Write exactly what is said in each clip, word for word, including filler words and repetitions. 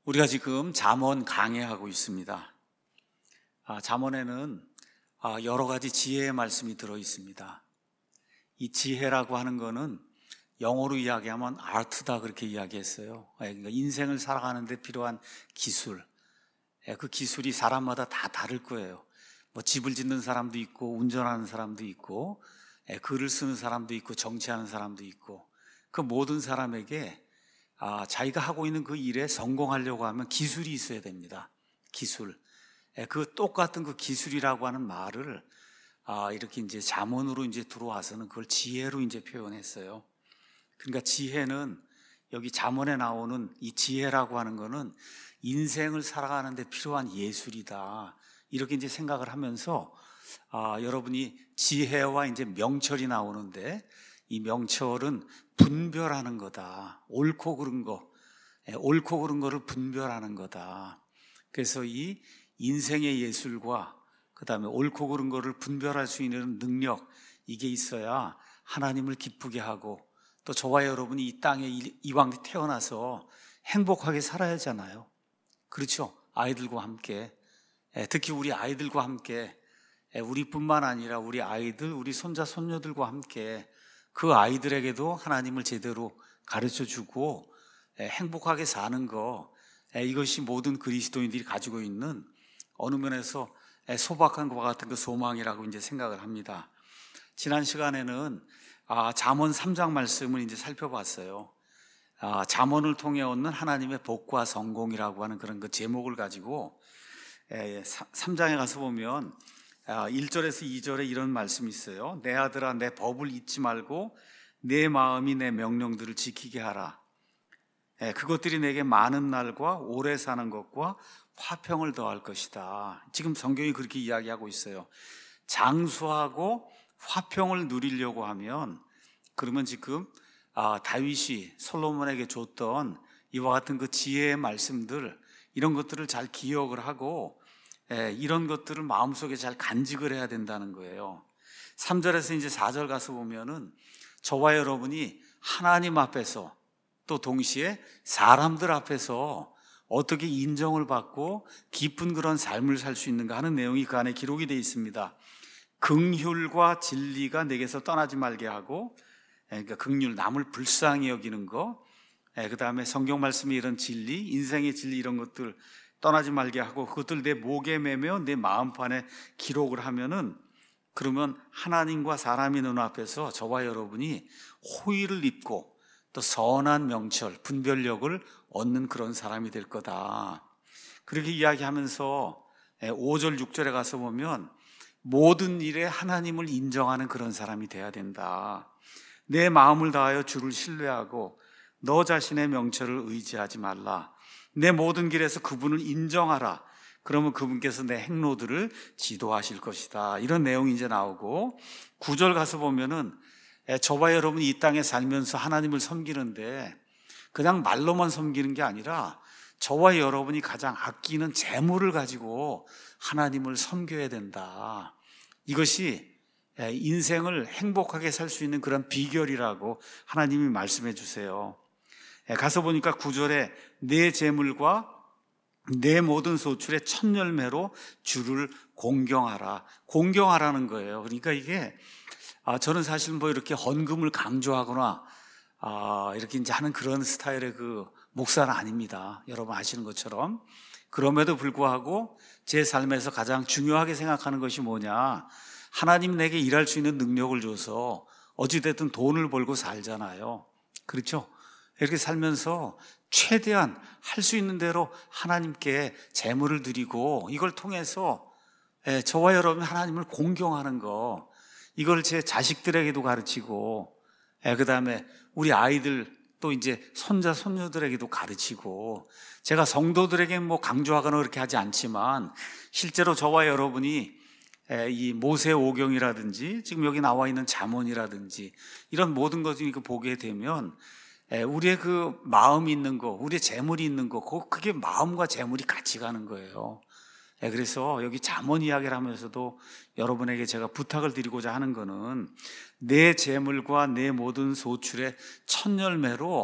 우리가 지금 잠언 강해하고 있습니다. 아, 잠언에는 아, 여러 가지 지혜의 말씀이 들어 있습니다. 이 지혜라고 하는 거는 영어로 이야기하면 아트다 그렇게 이야기했어요. 그러니까 인생을 살아가는 데 필요한 기술. 그 기술이 사람마다 다 다를 거예요. 뭐 집을 짓는 사람도 있고 운전하는 사람도 있고 글을 쓰는 사람도 있고 정치하는 사람도 있고 그 모든 사람에게 아, 자기가 하고 있는 그 일에 성공하려고 하면 기술이 있어야 됩니다. 기술. 그 똑같은 그 기술이라고 하는 말을 아, 이렇게 이제 잠언으로 이제 들어와서는 그걸 지혜로 이제 표현했어요. 그러니까 지혜는 여기 잠언에 나오는 이 지혜라고 하는 거는 인생을 살아가는 데 필요한 예술이다. 이렇게 이제 생각을 하면서 아, 여러분이 지혜와 이제 명철이 나오는데 이 명철은 분별하는 거다. 옳고 그른 거, 옳고 그른 거를 분별하는 거다. 그래서 이 인생의 예술과 그 다음에 옳고 그른 거를 분별할 수 있는 능력, 이게 있어야 하나님을 기쁘게 하고 또 저와 여러분이 이 땅에 이왕 태어나서 행복하게 살아야 하잖아요. 그렇죠? 아이들과 함께, 특히 우리 아이들과 함께, 우리뿐만 아니라 우리 아이들, 우리 손자, 손녀들과 함께 그 아이들에게도 하나님을 제대로 가르쳐주고 행복하게 사는 거, 이것이 모든 그리스도인들이 가지고 있는 어느 면에서 소박한 것과 같은 그 소망이라고 이제 생각을 합니다. 지난 시간에는 아, 잠언 삼 장 말씀을 이제 살펴봤어요. 아, 잠언을 통해 얻는 하나님의 복과 성공이라고 하는 그런 그 제목을 가지고 에, 삼 장에 가서 보면 아, 일 절에서 이 절에 이런 말씀이 있어요. 내 아들아, 내 법을 잊지 말고 내 마음이 내 명령들을 지키게 하라. 에, 그것들이 내게 많은 날과 오래 사는 것과 화평을 더할 것이다. 지금 성경이 그렇게 이야기하고 있어요. 장수하고 화평을 누리려고 하면 그러면 지금 아, 다윗이 솔로몬에게 줬던 이와 같은 그 지혜의 말씀들, 이런 것들을 잘 기억을 하고 에, 이런 것들을 마음속에 잘 간직을 해야 된다는 거예요. 삼 절에서 이제 사 절 가서 보면은 저와 여러분이 하나님 앞에서 또 동시에 사람들 앞에서 어떻게 인정을 받고 깊은 그런 삶을 살 수 있는가 하는 내용이 그 안에 기록이 되어 있습니다. 긍휼과 진리가 내게서 떠나지 말게 하고, 그러니까 긍휼, 남을 불쌍히 여기는 거, 그 다음에 성경 말씀이 이런 진리, 인생의 진리 이런 것들 떠나지 말게 하고 그것들 내 목에 매며 내 마음판에 기록을 하면은 그러면 하나님과 사람의 눈 앞에서 저와 여러분이 호의를 입고 또 선한 명철, 분별력을 얻는 그런 사람이 될 거다. 그렇게 이야기하면서 오 절, 육 절에 가서 보면 모든 일에 하나님을 인정하는 그런 사람이 돼야 된다. 내 마음을 다하여 주를 신뢰하고 너 자신의 명철을 의지하지 말라. 내 모든 길에서 그분을 인정하라. 그러면 그분께서 내 행로들을 지도하실 것이다. 이런 내용이 이제 나오고 구 절 가서 보면은 저와 여러분이 이 땅에 살면서 하나님을 섬기는데 그냥 말로만 섬기는 게 아니라 저와 여러분이 가장 아끼는 재물을 가지고 하나님을 섬겨야 된다. 이것이 인생을 행복하게 살 수 있는 그런 비결이라고 하나님이 말씀해 주세요. 가서 보니까 구 절에 내 재물과 내 모든 소출의 첫 열매로 주를 공경하라. 공경하라는 거예요. 그러니까 이게 아, 저는 사실 뭐 이렇게 헌금을 강조하거나 아, 이렇게 이제 하는 그런 스타일의 그 목사는 아닙니다. 여러분 아시는 것처럼. 그럼에도 불구하고 제 삶에서 가장 중요하게 생각하는 것이 뭐냐? 하나님 내게 일할 수 있는 능력을 줘서 어찌됐든 돈을 벌고 살잖아요. 그렇죠? 이렇게 살면서 최대한 할 수 있는 대로 하나님께 재물을 드리고 이걸 통해서 저와 여러분 하나님을 공경하는 거, 이걸 제 자식들에게도 가르치고 그 다음에 우리 아이들 또 이제 손자 손녀들에게도 가르치고, 제가 성도들에게 뭐 강조하거나 그렇게 하지 않지만 실제로 저와 여러분이 이 모세오경이라든지 지금 여기 나와 있는 잠언이라든지 이런 모든 것을 보게 되면 우리의 그 마음이 있는 거, 우리의 재물이 있는 거, 그게 마음과 재물이 같이 가는 거예요. 그래서 여기 잠언 이야기를 하면서도 여러분에게 제가 부탁을 드리고자 하는 거는 내 재물과 내 모든 소출의 첫 열매로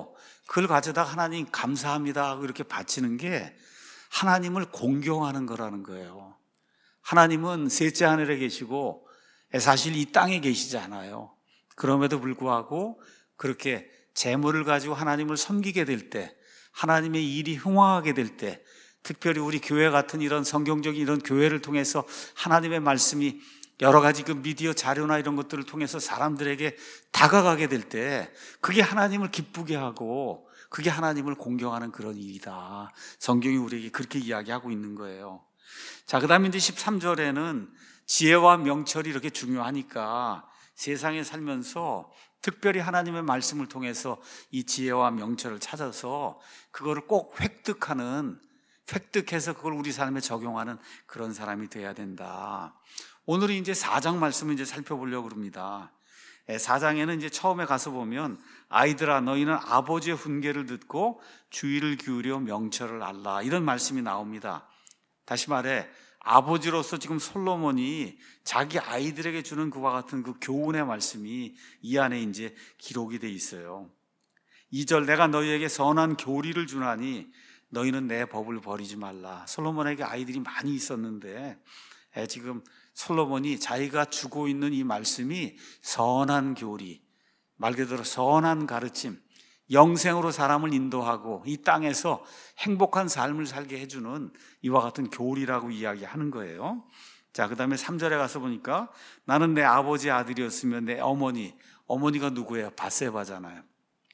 그걸 가져다가 하나님 감사합니다 하고 이렇게 바치는 게 하나님을 공경하는 거라는 거예요. 하나님은 셋째 하늘에 계시고 사실 이 땅에 계시지 않아요. 그럼에도 불구하고 그렇게 재물을 가지고 하나님을 섬기게 될 때, 하나님의 일이 흥황하게 될 때, 특별히 우리 교회 같은 이런 성경적인 이런 교회를 통해서 하나님의 말씀이 여러 가지 그 미디어 자료나 이런 것들을 통해서 사람들에게 다가가게 될 때 그게 하나님을 기쁘게 하고 그게 하나님을 공경하는 그런 일이다. 성경이 우리에게 그렇게 이야기하고 있는 거예요. 자, 그 다음에 이제 십삼 절에는 지혜와 명철이 이렇게 중요하니까 세상에 살면서 특별히 하나님의 말씀을 통해서 이 지혜와 명철을 찾아서 그거를 꼭 획득하는, 획득해서 그걸 우리 삶에 적용하는 그런 사람이 돼야 된다. 오늘은 이제 사 장 말씀을 이제 살펴보려고 합니다. 사 장에는 이제 처음에 가서 보면 아이들아 너희는 아버지의 훈계를 듣고 주의를 기울여 명철을 알라, 이런 말씀이 나옵니다. 다시 말해 아버지로서 지금 솔로몬이 자기 아이들에게 주는 그와 같은 그 교훈의 말씀이 이 안에 이제 기록이 돼 있어요. 이 절 내가 너희에게 선한 교리를 주나니 너희는 내 법을 버리지 말라. 솔로몬에게 아이들이 많이 있었는데 지금 솔로몬이 자기가 주고 있는 이 말씀이 선한 교리, 말 그대로 선한 가르침, 영생으로 사람을 인도하고 이 땅에서 행복한 삶을 살게 해주는 이와 같은 교리라고 이야기하는 거예요. 자, 그 다음에 삼 절에 가서 보니까 나는 내 아버지의 아들이었으면 내 어머니, 어머니가 누구예요? 밧세바잖아요.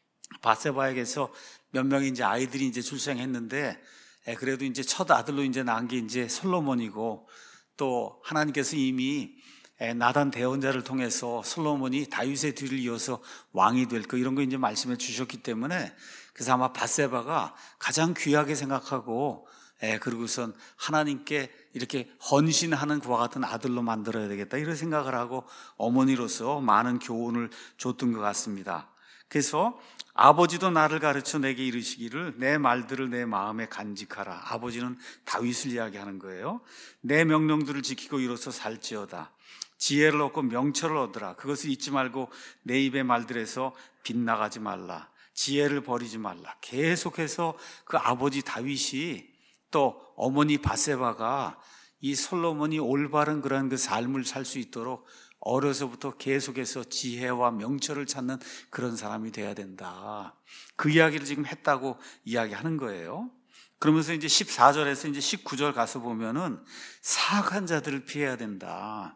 밧세바에게서 몇 명의 이제 아이들이 이제 출생했는데 그래도 이제 첫 아들로 이제 낳은 게 이제 솔로몬이고, 또 하나님께서 이미 나단 대언자를 통해서 솔로몬이 다윗의 뒤를 이어서 왕이 될 거 이런 거 이제 말씀해 주셨기 때문에, 그래서 아마 밧세바가 가장 귀하게 생각하고 그리고선 하나님께 이렇게 헌신하는 그와 같은 아들로 만들어야 되겠다 이런 생각을 하고 어머니로서 많은 교훈을 줬던 것 같습니다. 그래서 아버지도 나를 가르쳐 내게 이르시기를 내 말들을 내 마음에 간직하라. 아버지는 다윗을 이야기하는 거예요. 내 명령들을 지키고 이로써 살지어다. 지혜를 얻고 명철을 얻으라. 그것을 잊지 말고 내 입의 말들에서 빗나가지 말라. 지혜를 버리지 말라. 계속해서 그 아버지 다윗이 또 어머니 밧세바가 이 솔로몬이 올바른 그런 그 삶을 살 수 있도록 어려서부터 계속해서 지혜와 명철을 찾는 그런 사람이 돼야 된다. 그 이야기를 지금 했다고 이야기하는 거예요. 그러면서 이제 십사 절에서 이제 십구 절 가서 보면은 사악한 자들을 피해야 된다.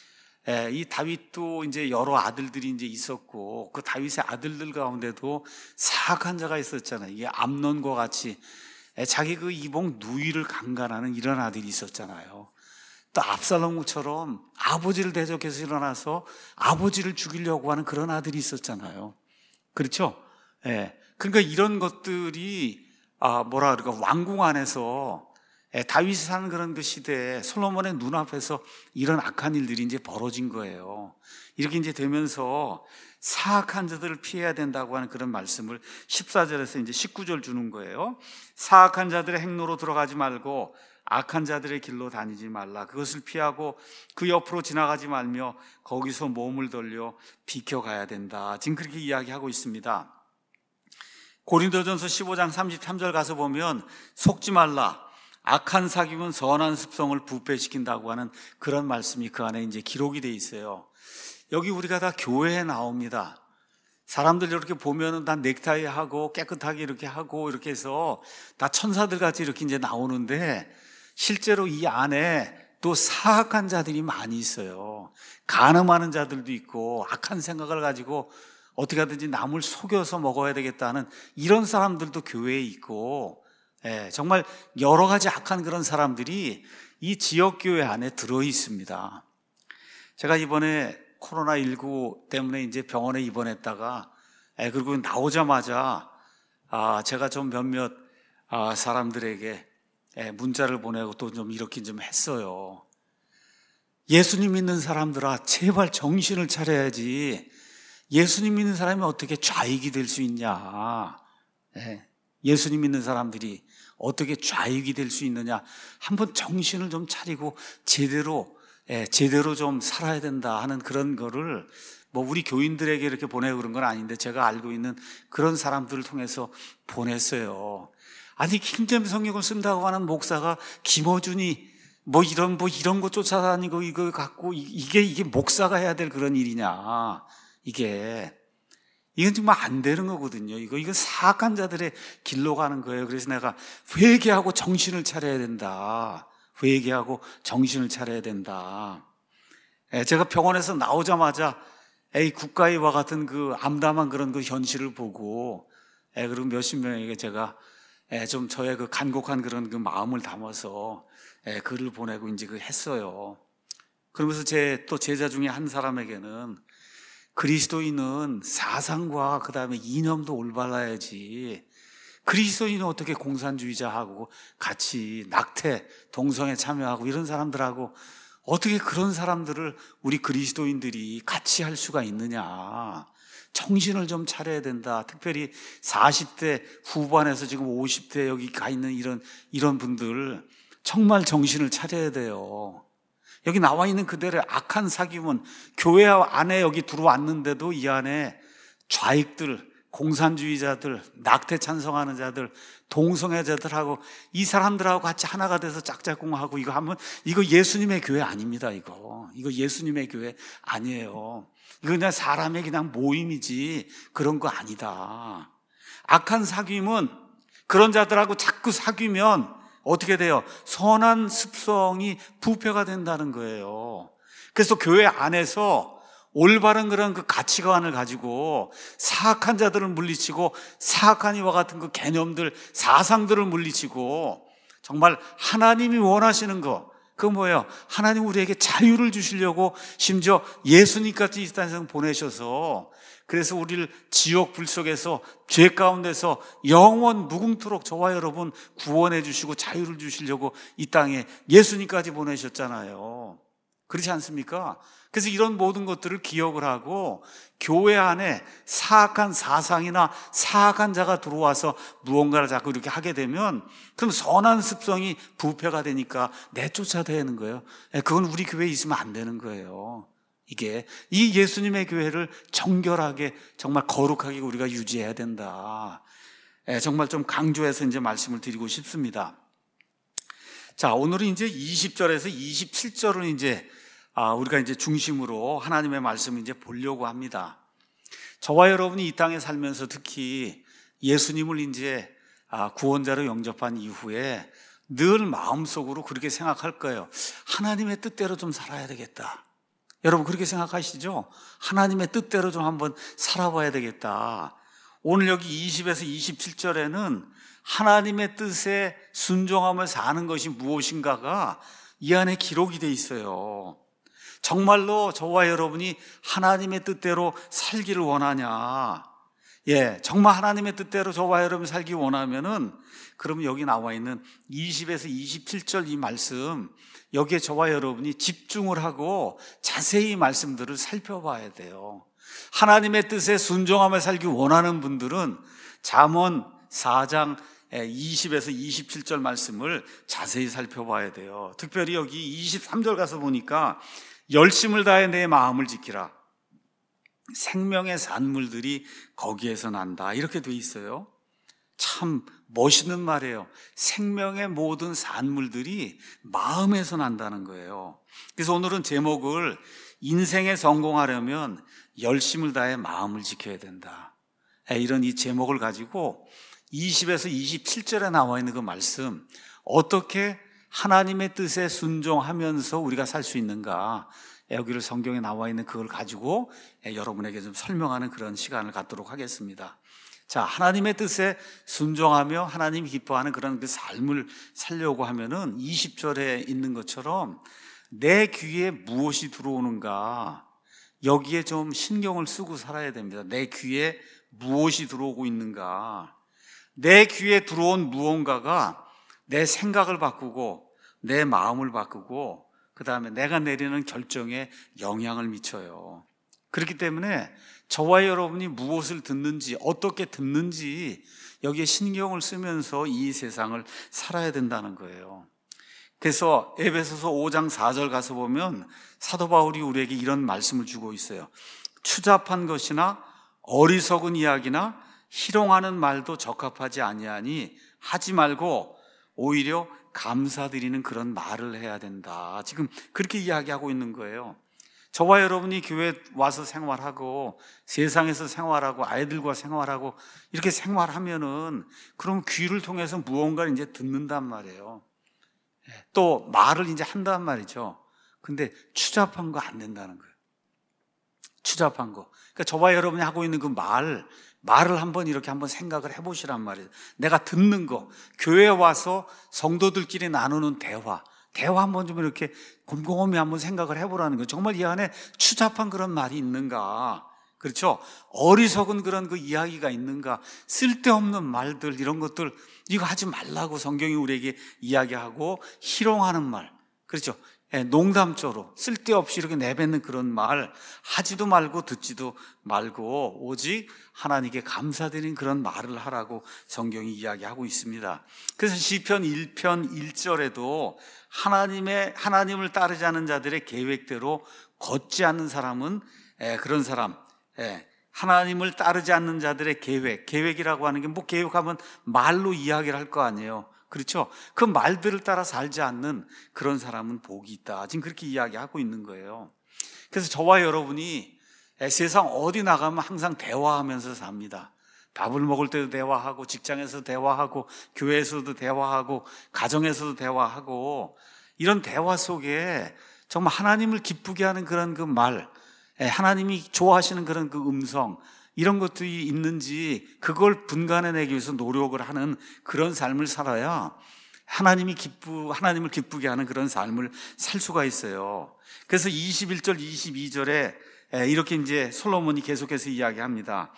예, 이 다윗도 이제 여러 아들들이 이제 있었고 그 다윗의 아들들 가운데도 사악한 자가 있었잖아요. 이게 암논과 같이 자기 그 이복 누이를 강간하는 이런 아들이 있었잖아요. 또 압살롬처럼 아버지를 대적해서 일어나서 아버지를 죽이려고 하는 그런 아들이 있었잖아요. 그렇죠? 예. 그러니까 이런 것들이 아 뭐라 그럴까 왕궁 안에서 예, 다윗이 사는 그런 그 시대에 솔로몬의 눈앞에서 이런 악한 일들이 이제 벌어진 거예요. 이렇게 이제 되면서 사악한 자들을 피해야 된다고 하는 그런 말씀을 십사 절에서 이제 십구 절 주는 거예요. 사악한 자들의 행로로 들어가지 말고 악한 자들의 길로 다니지 말라. 그것을 피하고 그 옆으로 지나가지 말며 거기서 몸을 돌려 비켜가야 된다. 지금 그렇게 이야기하고 있습니다. 고린도전서 십오 장 삼십삼 절 가서 보면 속지 말라. 악한 사귑은 선한 습성을 부패시킨다고 하는 그런 말씀이 그 안에 이제 기록이 돼 있어요. 여기 우리가 다 교회에 나옵니다. 사람들 이렇게 보면은 다 넥타이 하고 깨끗하게 이렇게 하고 이렇게 해서 다 천사들 같이 이렇게 이제 나오는데 실제로 이 안에 또 사악한 자들이 많이 있어요. 간음하는 자들도 있고 악한 생각을 가지고 어떻게 하든지 남을 속여서 먹어야 되겠다는 이런 사람들도 교회에 있고, 예, 정말 여러 가지 악한 그런 사람들이 이 지역교회 안에 들어 있습니다. 제가 이번에 코로나십구 때문에 이제 병원에 입원했다가, 예, 그리고 나오자마자 아, 제가 좀 몇몇 아, 사람들에게 예, 문자를 보내고 또 좀 이렇게 좀 했어요. 예수님 믿는 사람들아, 제발 정신을 차려야지. 예수님 믿는 사람이 어떻게 좌익이 될 수 있냐. 예, 예수님 믿는 사람들이 어떻게 좌익이 될 수 있느냐. 한번 정신을 좀 차리고 제대로 예, 제대로 좀 살아야 된다 하는 그런 거를 뭐 우리 교인들에게 이렇게 보내고 그런 건 아닌데 제가 알고 있는 그런 사람들을 통해서 보냈어요. 아니, 킹제임스 성경을 쓴다고 하는 목사가 김어준이 뭐 이런 뭐 이런 거 쫓아다니고 이거 갖고 이게 이게 목사가 해야 될 그런 일이냐? 이게 이건 정말 안 되는 거거든요. 이거 이거 사악한 자들의 길로 가는 거예요. 그래서 내가 회개하고 정신을 차려야 된다. 회개하고 정신을 차려야 된다. 제가 병원에서 나오자마자 이 국가위와 같은 그 암담한 그런 그 현실을 보고 그리고 몇십 명에게 제가 좀 저의 그 간곡한 그런 그 마음을 담아서 글을 보내고 이제 그 했어요. 그러면서 제 또 제자 중에 한 사람에게는 그리스도인은 사상과 그 다음에 이념도 올바라야지, 그리스도인은 어떻게 공산주의자하고 같이 낙태, 동성애 참여하고 이런 사람들하고 어떻게 그런 사람들을 우리 그리스도인들이 같이 할 수가 있느냐. 정신을 좀 차려야 된다. 특별히 사십 대 후반에서 지금 오십 대 여기 가 있는 이런, 이런 분들 정말 정신을 차려야 돼요. 여기 나와 있는 그들의 악한 사귐은 교회 안에 여기 들어왔는데도 이 안에 좌익들, 공산주의자들, 낙태 찬성하는 자들, 동성애자들하고 이 사람들하고 같이 하나가 돼서 짝짝꿍하고 이거 하면 이거 예수님의 교회 아닙니다. 이거 이거 예수님의 교회 아니에요. 이거 그냥 사람의 그냥 모임이지 그런 거 아니다. 악한 사귐은 그런 자들하고 자꾸 사귀면 어떻게 돼요? 선한 습성이 부패가 된다는 거예요. 그래서 교회 안에서 올바른 그런 그 가치관을 가지고 사악한 자들을 물리치고 사악한 이와 같은 그 개념들, 사상들을 물리치고 정말 하나님이 원하시는 거, 그거 뭐예요? 하나님 우리에게 자유를 주시려고 심지어 예수님까지 이 땅에 보내셔서 그래서 우리를 지옥 불 속에서 죄 가운데서 영원 무궁토록 저와 여러분 구원해 주시고 자유를 주시려고 이 땅에 예수님까지 보내셨잖아요. 그렇지 않습니까? 그래서 이런 모든 것들을 기억을 하고 교회 안에 사악한 사상이나 사악한 자가 들어와서 무언가를 자꾸 이렇게 하게 되면 그럼 선한 습성이 부패가 되니까 내쫓아대는 거예요. 그건 우리 교회에 있으면 안 되는 거예요. 이게 이 예수님의 교회를 정결하게 정말 거룩하게 우리가 유지해야 된다. 정말 좀 강조해서 이제 말씀을 드리고 싶습니다. 자, 오늘은 이제 이십 절에서 이십칠 절을 이제 아, 우리가 이제 중심으로 하나님의 말씀을 이제 보려고 합니다. 저와 여러분이 이 땅에 살면서 특히 예수님을 이제 구원자로 영접한 이후에 늘 마음속으로 그렇게 생각할 거예요. 하나님의 뜻대로 좀 살아야 되겠다. 여러분 그렇게 생각하시죠? 하나님의 뜻대로 좀 한번 살아봐야 되겠다. 오늘 여기 이십에서 이십칠 절에는 하나님의 뜻에 순종하며 사는 것이 무엇인가가 이 안에 기록이 돼 있어요. 정말로 저와 여러분이 하나님의 뜻대로 살기를 원하냐? 예, 정말 하나님의 뜻대로 저와 여러분이 살기 원하면은 그러면 여기 나와 있는 이십에서 이십칠 절 이 말씀, 여기에 저와 여러분이 집중을 하고 자세히 말씀들을 살펴봐야 돼요. 하나님의 뜻에 순종하며 살기 원하는 분들은 잠언 사 장 이십에서 이십칠 절 말씀을 자세히 살펴봐야 돼요. 특별히 여기 이십삼 절 가서 보니까 열심을 다해 내 마음을 지키라. 생명의 산물들이 거기에서 난다. 이렇게 돼 있어요. 참 멋있는 말이에요. 생명의 모든 산물들이 마음에서 난다는 거예요. 그래서 오늘은 제목을 인생에 성공하려면 열심을 다해 마음을 지켜야 된다. 이런 이 제목을 가지고 이십에서 이십칠 절에 나와 있는 그 말씀, 어떻게 하나님의 뜻에 순종하면서 우리가 살 수 있는가, 여기를 성경에 나와 있는 그걸 가지고 여러분에게 좀 설명하는 그런 시간을 갖도록 하겠습니다. 자, 하나님의 뜻에 순종하며 하나님이 기뻐하는 그런 그 삶을 살려고 하면은 이십 절에 있는 것처럼 내 귀에 무엇이 들어오는가, 여기에 좀 신경을 쓰고 살아야 됩니다. 내 귀에 무엇이 들어오고 있는가. 내 귀에 들어온 무언가가 내 생각을 바꾸고 내 마음을 바꾸고 그 다음에 내가 내리는 결정에 영향을 미쳐요. 그렇기 때문에 저와 여러분이 무엇을 듣는지, 어떻게 듣는지 여기에 신경을 쓰면서 이 세상을 살아야 된다는 거예요. 그래서 에베소서 오 장 사 절 가서 보면 사도 바울이 우리에게 이런 말씀을 주고 있어요. 추잡한 것이나 어리석은 이야기나 희롱하는 말도 적합하지 아니하니 하지 말고 오히려 감사드리는 그런 말을 해야 된다. 지금 그렇게 이야기하고 있는 거예요. 저와 여러분이 교회에 와서 생활하고 세상에서 생활하고 아이들과 생활하고 이렇게 생활하면은 그럼 귀를 통해서 무언가를 이제 듣는단 말이에요. 또 말을 이제 한단 말이죠. 근데 추잡한 거 안 된다는 거예요. 추잡한 거. 그러니까 저와 여러분이 하고 있는 그 말, 말을 한번 이렇게 한번 생각을 해보시란 말이에요. 내가 듣는 거, 교회에 와서 성도들끼리 나누는 대화, 대화 한번 좀 이렇게 곰곰이 한번 생각을 해보라는 거예요. 정말 이 안에 추잡한 그런 말이 있는가? 그렇죠? 어리석은 그런 그 이야기가 있는가? 쓸데없는 말들, 이런 것들, 이거 하지 말라고 성경이 우리에게 이야기하고, 희롱하는 말, 그렇죠? 예, 농담조로 쓸데없이 이렇게 내뱉는 그런 말 하지도 말고 듣지도 말고 오직 하나님께 감사드리는 그런 말을 하라고 성경이 이야기하고 있습니다. 그래서 시편 일 편 일 절에도 하나님의 하나님을 따르지 않는 자들의 계획대로 걷지 않는 사람은 예, 그런 사람, 예, 하나님을 따르지 않는 자들의 계획, 계획이라고 하는 게 뭐 계획하면 말로 이야기를 할 거 아니에요. 그렇죠? 그 말들을 따라 살지 않는 그런 사람은 복이 있다. 지금 그렇게 이야기하고 있는 거예요. 그래서 저와 여러분이 세상 어디 나가면 항상 대화하면서 삽니다. 밥을 먹을 때도 대화하고, 직장에서도 대화하고, 교회에서도 대화하고, 가정에서도 대화하고, 이런 대화 속에 정말 하나님을 기쁘게 하는 그런 그 말, 하나님이 좋아하시는 그런 그 음성, 이런 것들이 있는지 그걸 분간해내기 위해서 노력을 하는 그런 삶을 살아야 하나님이 기쁘, 하나님을 기쁘게 하는 그런 삶을 살 수가 있어요. 그래서 이십일 절, 이십이 절에 이렇게 이제 솔로몬이 계속해서 이야기합니다.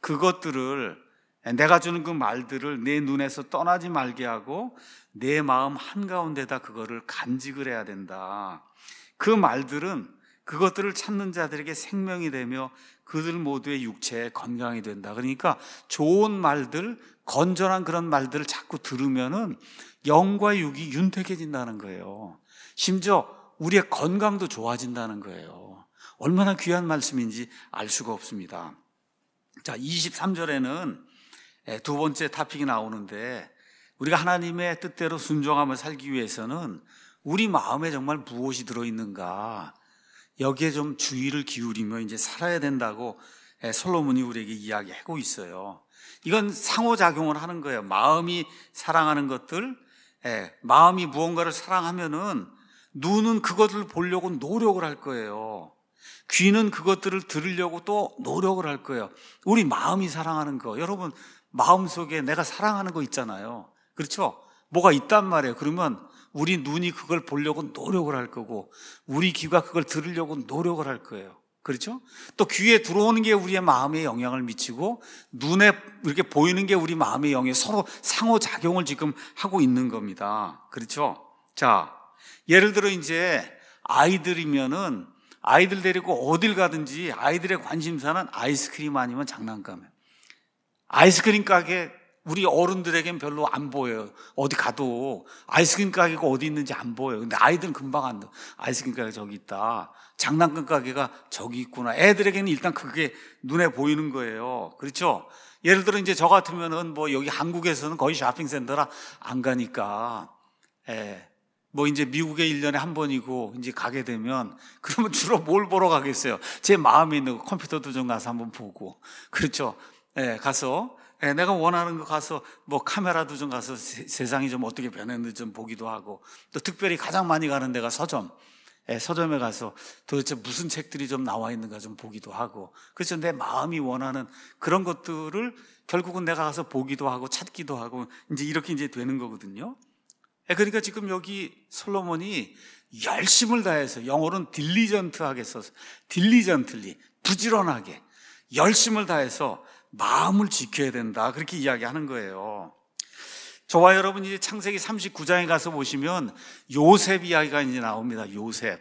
그것들을, 내가 주는 그 말들을 내 눈에서 떠나지 말게 하고 내 마음 한가운데다 그거를 간직을 해야 된다. 그 말들은 그것들을 찾는 자들에게 생명이 되며 그들 모두의 육체에 건강이 된다. 그러니까 좋은 말들, 건전한 그런 말들을 자꾸 들으면은 영과 육이 윤택해진다는 거예요. 심지어 우리의 건강도 좋아진다는 거예요. 얼마나 귀한 말씀인지 알 수가 없습니다. 자, 이십삼 절에는 두 번째 토픽이 나오는데, 우리가 하나님의 뜻대로 순종하며 살기 위해서는 우리 마음에 정말 무엇이 들어있는가, 여기에 좀 주의를 기울이며 이제 살아야 된다고 솔로몬이 우리에게 이야기하고 있어요. 이건 상호작용을 하는 거예요. 마음이 사랑하는 것들, 마음이 무언가를 사랑하면은 눈은 그것을 보려고 노력을 할 거예요. 귀는 그것들을 들으려고 또 노력을 할 거예요. 우리 마음이 사랑하는 거, 여러분 마음속에 내가 사랑하는 거 있잖아요. 그렇죠? 뭐가 있단 말이에요. 그러면 우리 눈이 그걸 보려고 노력을 할 거고, 우리 귀가 그걸 들으려고 노력을 할 거예요. 그렇죠? 또 귀에 들어오는 게 우리의 마음에 영향을 미치고, 눈에 이렇게 보이는 게 우리 마음의 영향에 서로 상호작용을 지금 하고 있는 겁니다. 그렇죠? 자, 예를 들어 이제 아이들이면은 아이들 데리고 어딜 가든지 아이들의 관심사는 아이스크림 아니면 장난감이에요. 아이스크림 가게 우리 어른들에겐 별로 안 보여요. 어디 가도 아이스크림 가게가 어디 있는지 안 보여요. 근데 아이들은 금방 안다. 아이스크림 가게 저기 있다. 장난감 가게가 저기 있구나. 애들에게는 일단 그게 눈에 보이는 거예요. 그렇죠? 예를 들어 이제 저 같으면은 뭐 여기 한국에서는 거의 쇼핑센터라 안 가니까, 예. 뭐 이제 미국에 일 년에 한 번이고 이제 가게 되면 그러면 주로 뭘 보러 가겠어요? 제 마음에 있는 거 컴퓨터도 좀 가서 한번 보고, 그렇죠? 예, 가서 예, 내가 원하는 거 가서 뭐 카메라도 좀 가서 세, 세상이 좀 어떻게 변했는지 좀 보기도 하고, 또 특별히 가장 많이 가는 데가 서점, 예, 서점에 가서 도대체 무슨 책들이 좀 나와 있는가 좀 보기도 하고, 그래서 내 마음이 원하는 그런 것들을 결국은 내가 가서 보기도 하고 찾기도 하고 이제 이렇게 이제 되는 거거든요. 예, 그러니까 지금 여기 솔로몬이 열심을 다해서, 영어로는 딜리전트하게 써서 딜리전틀리, 부지런하게 열심을 다해서 마음을 지켜야 된다, 그렇게 이야기하는 거예요. 저와 여러분이 이제 창세기 삼십구 장에 가서 보시면 요셉 이야기가 이제 나옵니다. 요셉.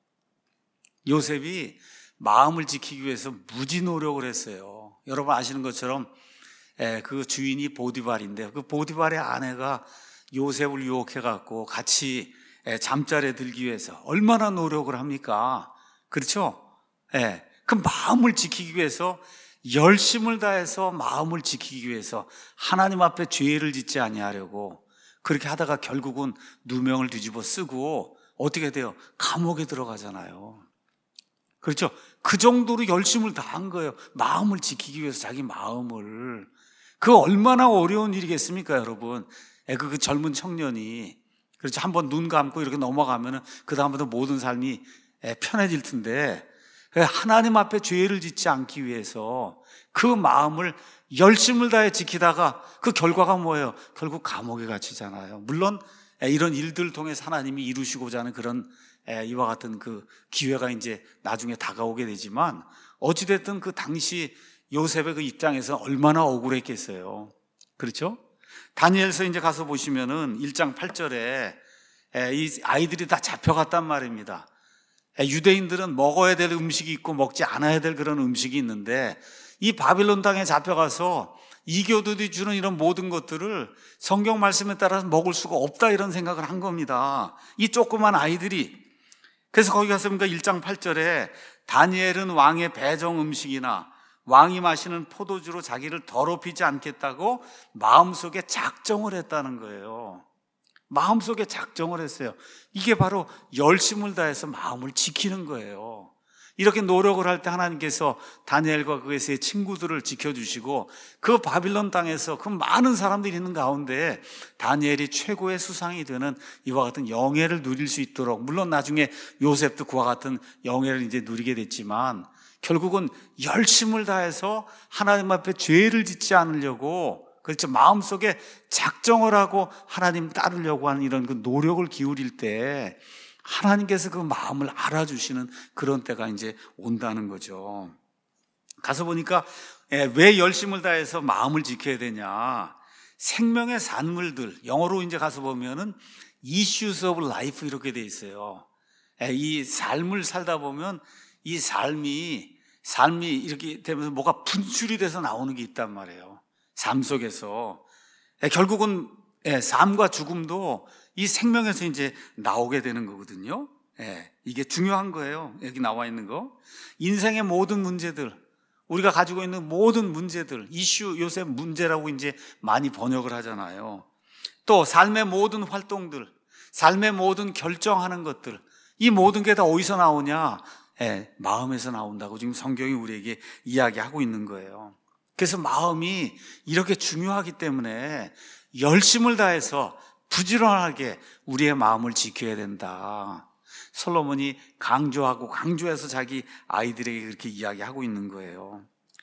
요셉이 마음을 지키기 위해서 무지 노력을 했어요. 여러분 아시는 것처럼 그 주인이 보디발인데, 그 보디발의 아내가 요셉을 유혹해갖고 같이 잠자리에 들기 위해서 얼마나 노력을 합니까? 그렇죠? 예. 그 마음을 지키기 위해서 열심을 다해서 마음을 지키기 위해서 하나님 앞에 죄를 짓지 아니하려고 그렇게 하다가 결국은 누명을 뒤집어 쓰고 어떻게 돼요? 감옥에 들어가잖아요. 그렇죠? 그 정도로 열심을 다한 거예요. 마음을 지키기 위해서 자기 마음을. 그 얼마나 어려운 일이겠습니까, 여러분? 그, 그 젊은 청년이 그렇죠? 한번 눈 감고 이렇게 넘어가면은 그 다음부터 모든 삶이 편해질 텐데 하나님 앞에 죄를 짓지 않기 위해서 그 마음을 열심을 다해 지키다가 그 결과가 뭐예요? 결국 감옥에 갇히잖아요. 물론 이런 일들을 통해서 하나님이 이루시고자 하는 그런 이와 같은 그 기회가 이제 나중에 다가오게 되지만 어찌됐든 그 당시 요셉의 그 입장에서 얼마나 억울했겠어요. 그렇죠? 다니엘서 이제 가서 보시면은 일 장 팔 절에 이 아이들이 다 잡혀갔단 말입니다. 유대인들은 먹어야 될 음식이 있고 먹지 않아야 될 그런 음식이 있는데 이 바빌론 땅에 잡혀가서 이교도들이 주는 이런 모든 것들을 성경 말씀에 따라서 먹을 수가 없다 이런 생각을 한 겁니다. 이 조그만 아이들이. 그래서 거기 가서 보니까 일 장 팔 절에 다니엘은 왕의 배정 음식이나 왕이 마시는 포도주로 자기를 더럽히지 않겠다고 마음속에 작정을 했다는 거예요. 마음속에 작정을 했어요. 이게 바로 열심을 다해서 마음을 지키는 거예요. 이렇게 노력을 할 때 하나님께서 다니엘과 그의 세 친구들을 지켜주시고 그 바빌론 땅에서 그 많은 사람들이 있는 가운데 다니엘이 최고의 수상이 되는 이와 같은 영예를 누릴 수 있도록, 물론 나중에 요셉도 그와 같은 영예를 이제 누리게 됐지만 결국은 열심을 다해서 하나님 앞에 죄를 짓지 않으려고, 그렇죠, 마음속에 작정을 하고 하나님 따르려고 하는 이런 그 노력을 기울일 때 하나님께서 그 마음을 알아주시는 그런 때가 이제 온다는 거죠. 가서 보니까 왜 열심을 다해서 마음을 지켜야 되냐? 생명의 산물들, 영어로 이제 가서 보면은 issues of life 이렇게 돼 있어요. 이 삶을 살다 보면 이 삶이 삶이 이렇게 되면서 뭐가 분출이 돼서 나오는 게 있단 말이에요. 삶 속에서 결국은 삶과 죽음도 이 생명에서 이제 나오게 되는 거거든요. 이게 중요한 거예요. 여기 나와 있는 거. 인생의 모든 문제들, 우리가 가지고 있는 모든 문제들, 이슈, 요새 문제라고 이제 많이 번역을 하잖아요. 또 삶의 모든 활동들, 삶의 모든 결정하는 것들, 이 모든 게 다 어디서 나오냐? 예, 마음에서 나온다고 지금 성경이 우리에게 이야기하고 있는 거예요. 그래서 마음이 이렇게 중요하기 때문에 열심을 다해서 부지런하게 우리의 마음을 지켜야 된다. 솔로몬이 강조하고 강조해서 자기 아이들에게 그렇게 이야기하고 있는 거예요.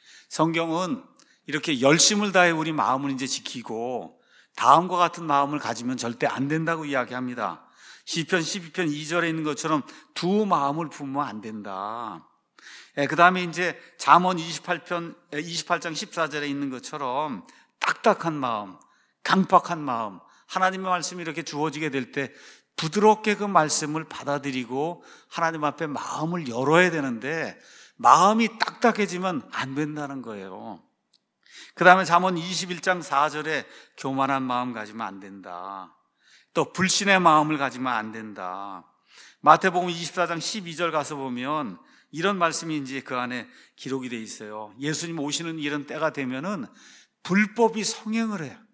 성경은 이렇게 열심을 다해 우리 마음을 이제 지키고 다음과 같은 마음을 가지면 절대 안 된다고 이야기합니다. 시편 십이 편 이 절에 있는 것처럼 두 마음을 품으면 안 된다. 예, 그 다음에 이제 잠언 이십팔 편, 이십팔 장 십사 절에 있는 것처럼 딱딱한 마음, 강박한 마음, 하나님의 말씀이 이렇게 주어지게 될 때 부드럽게 그 말씀을 받아들이고 하나님 앞에 마음을 열어야 되는데 마음이 딱딱해지면 안 된다는 거예요. 그 다음에 잠언 이십일 장 사 절에 교만한 마음 가지면 안 된다. 또 불신의 마음을 가지면 안 된다. 마태복음 이십사 장 십이 절 가서 보면 이런 말씀이 이제 그 안에 기록이 돼 있어요. 예수님 오시는 이런 때가 되면은 불법이 성행을 해요.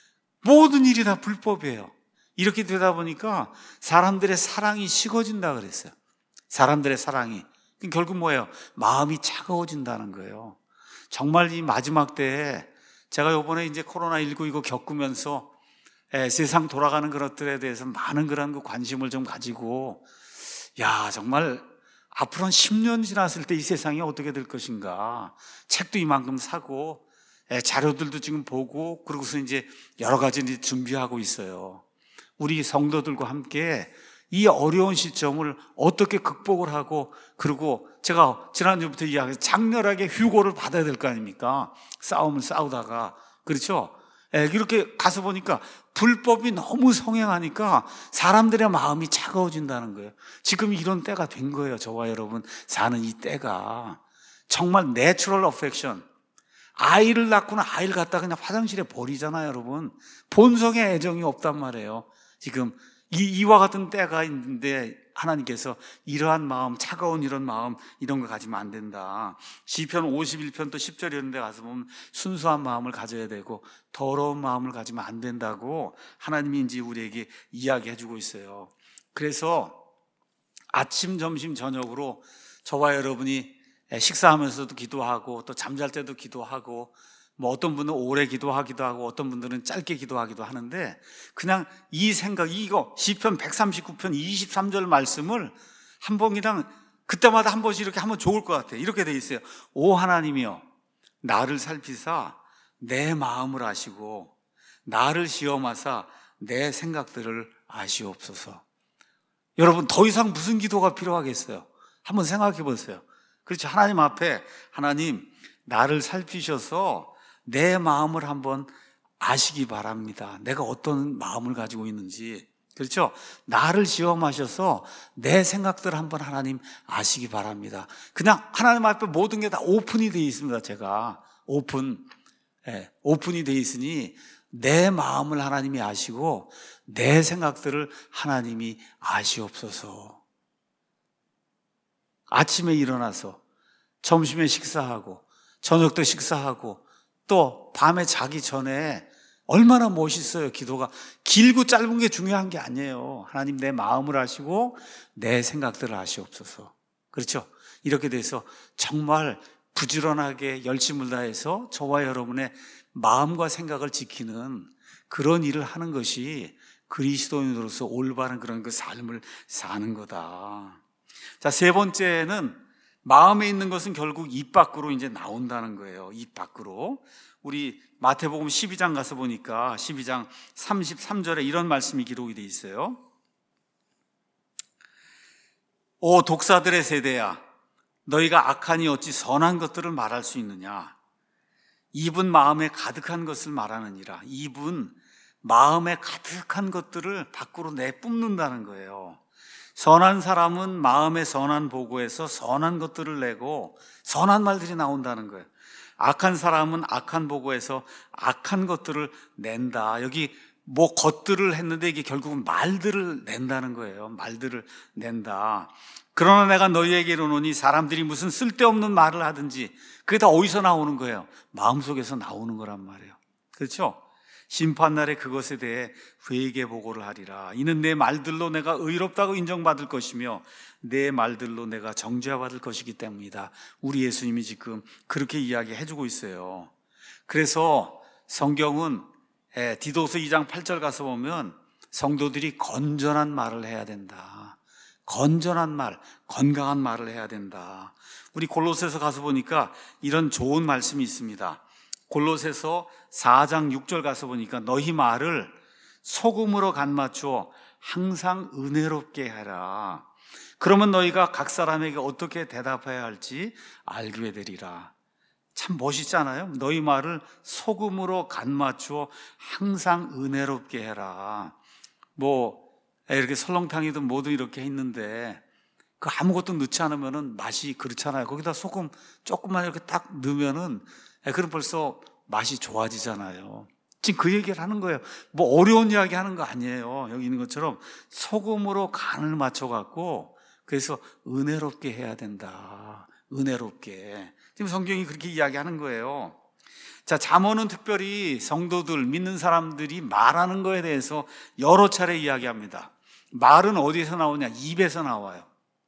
모든 일이 다 불법이에요. 이렇게 되다 보니까 사람들의 사랑이 식어진다 그랬어요. 사람들의 사랑이. 결국 뭐예요? 마음이 차가워진다는 거예요. 정말 이 마지막 때에 제가 이번에 이제 코로나십구 이거 겪으면서 에, 세상 돌아가는 것들에 대해서 많은 그런 그 관심을 좀 가지고, 야, 정말 앞으로 한 십 년 지났을 때 이 세상이 어떻게 될 것인가. 책도 이만큼 사고, 에, 자료들도 지금 보고, 그러고서 이제 여러 가지 이제 준비하고 있어요. 우리 성도들과 함께 이 어려운 시점을 어떻게 극복을 하고, 그리고 제가 지난주부터 이야기해서 장렬하게 휴고를 받아야 될 거 아닙니까? 싸움을 싸우다가. 그렇죠? 예, 이렇게 가서 보니까 불법이 너무 성행하니까 사람들의 마음이 차가워진다는 거예요. 지금 이런 때가 된 거예요. 저와 여러분 사는 이 때가. 정말 내추럴 어펙션. 아이를 낳고는 아이를 갖다 그냥 화장실에 버리잖아요, 여러분. 본성의 애정이 없단 말이에요. 지금 이, 이와 같은 때가 있는데 하나님께서 이러한 마음, 차가운 이런 마음, 이런 거 가지면 안 된다. 시편 오십일 편 또 십 절 이런 데 가서 보면 순수한 마음을 가져야 되고 더러운 마음을 가지면 안 된다고 하나님이 이제 우리에게 이야기해 주고 있어요. 그래서 아침, 점심, 저녁으로 저와 여러분이 식사하면서도 기도하고 또 잠잘 때도 기도하고 뭐 어떤 분은 오래 기도하기도 하고 어떤 분들은 짧게 기도하기도 하는데 그냥 이 생각, 이거 시편 백삼십구 편 이십삼 절 말씀을 한 번 그냥 그때마다 한 번씩 이렇게 하면 좋을 것 같아요. 이렇게 돼 있어요. 오 하나님이여 나를 살피사 내 마음을 아시고 나를 시험하사 내 생각들을 아시옵소서. 여러분 더 이상 무슨 기도가 필요하겠어요? 한번 생각해 보세요. 그렇죠. 하나님 앞에 하나님 나를 살피셔서 내 마음을 한번 아시기 바랍니다. 내가 어떤 마음을 가지고 있는지. 그렇죠. 나를 시험하셔서 내 생각들을 한번 하나님 아시기 바랍니다. 그냥 하나님 앞에 모든 게 다 오픈이 되어 있습니다. 제가 오픈 네, 오픈이 되어 있으니 내 마음을 하나님이 아시고 내 생각들을 하나님이 아시옵소서. 아침에 일어나서 점심에 식사하고 저녁 때 식사하고 또 밤에 자기 전에 얼마나 멋있어요. 기도가 길고 짧은 게 중요한 게 아니에요. 하나님 내 마음을 아시고 내 생각들을 아시옵소서. 그렇죠? 이렇게 돼서 정말 부지런하게 열심을 다해서 저와 여러분의 마음과 생각을 지키는 그런 일을 하는 것이 그리스도인으로서 올바른 그런 그 삶을 사는 거다. 자, 세 번째는 마음에 있는 것은 결국 입 밖으로 이제 나온다는 거예요. 입 밖으로. 우리 마태복음 십이 장 가서 보니까 십이 장 삼십삼 절에 이런 말씀이 기록이 되어 있어요. 오 독사들의 세대야, 너희가 악하니 어찌 선한 것들을 말할 수 있느냐? 입은 마음에 가득한 것을 말하느니라. 입은 마음에 가득한 것들을 밖으로 내뿜는다는 거예요. 선한 사람은 마음의 선한 보고에서 선한 것들을 내고 선한 말들이 나온다는 거예요. 악한 사람은 악한 보고에서 악한 것들을 낸다. 여기 뭐 것들을 했는데 이게 결국은 말들을 낸다는 거예요. 말들을 낸다. 그러나 내가 너희에게 이르노니 사람들이 무슨 쓸데없는 말을 하든지 그게 다 어디서 나오는 거예요? 마음속에서 나오는 거란 말이에요. 그렇죠? 심판날에 그것에 대해 회개 보고를 하리라. 이는 내 말들로 내가 의롭다고 인정받을 것이며 내 말들로 내가 정죄받을 것이기 때문이다. 우리 예수님이 지금 그렇게 이야기해주고 있어요. 그래서 성경은 디도서 이 장 팔 절 가서 보면 성도들이 건전한 말을 해야 된다. 건전한 말, 건강한 말을 해야 된다. 우리 골로새서 가서 보니까 이런 좋은 말씀이 있습니다. 골로새서 사 장 육 절 가서 보니까 너희 말을 소금으로 간 맞추어 항상 은혜롭게 해라. 그러면 너희가 각 사람에게 어떻게 대답해야 할지 알게 되리라. 참 멋있잖아요. 너희 말을 소금으로 간 맞추어 항상 은혜롭게 해라. 뭐 이렇게 설렁탕이든 뭐든 이렇게 했는데 그 아무것도 넣지 않으면은 맛이 그렇잖아요. 거기다 소금 조금만 이렇게 딱 넣으면은 그럼 벌써 맛이 좋아지잖아요. 지금 그 얘기를 하는 거예요. 뭐 어려운 이야기 하는 거 아니에요. 여기 있는 것처럼 소금으로 간을 맞춰갖고 그래서 은혜롭게 해야 된다. 은혜롭게. 지금 성경이 그렇게 이야기하는 거예요. 자, 잠언은 특별히 성도들, 믿는 사람들이 말하는 거에 대해서 여러 차례 이야기합니다. 말은 어디서 나오냐? 입에서 나와요.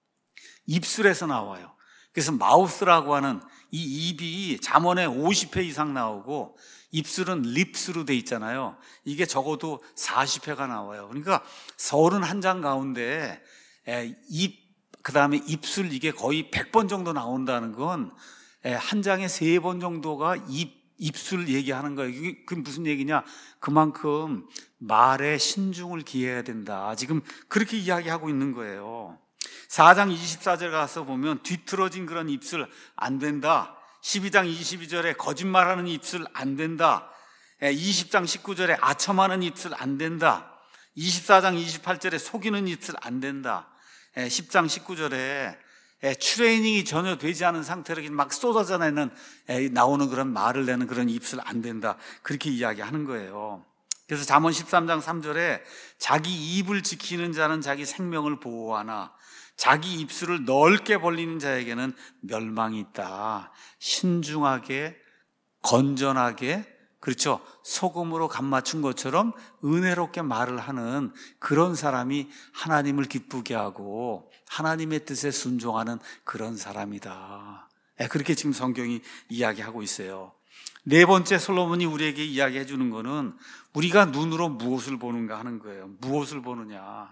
입술에서 나와요. 그래서 마우스라고 하는 이 입이 잠언에 오십 회 이상 나오고 입술은 립스로 돼 있잖아요. 이게 적어도 사십 회가 나와요. 그러니까 서른 한 장 가운데 입, 그 다음에 입술 이게 거의 백 번 정도 나온다는 건 한 장에 세 번 정도가 입, 입술 얘기하는 거예요. 이게 그게 무슨 얘기냐? 그만큼 말에 신중을 기해야 된다. 지금 그렇게 이야기하고 있는 거예요. 사 장 이십사 절 가서 보면 뒤틀어진 그런 입술 안 된다. 십이 장 이십이 절에 거짓말하는 입술 안 된다. 이십 장 십구 절에 아첨하는 입술 안 된다. 이십사 장 이십팔 절에 속이는 입술 안 된다. 십 장 십구 절에 트레이닝이 전혀 되지 않은 상태로 막 쏟아져내는 나오는 그런 말을 내는 그런 입술 안 된다. 그렇게 이야기하는 거예요. 그래서 잠언 십삼 장 삼 절에 자기 입을 지키는 자는 자기 생명을 보호하나 자기 입술을 넓게 벌리는 자에게는 멸망이 있다. 신중하게, 건전하게, 그렇죠, 소금으로 간 맞춘 것처럼 은혜롭게 말을 하는 그런 사람이 하나님을 기쁘게 하고 하나님의 뜻에 순종하는 그런 사람이다. 그렇게 지금 성경이 이야기하고 있어요. 네 번째 솔로몬이 우리에게 이야기해 주는 거는 우리가 눈으로 무엇을 보는가 하는 거예요. 무엇을 보느냐.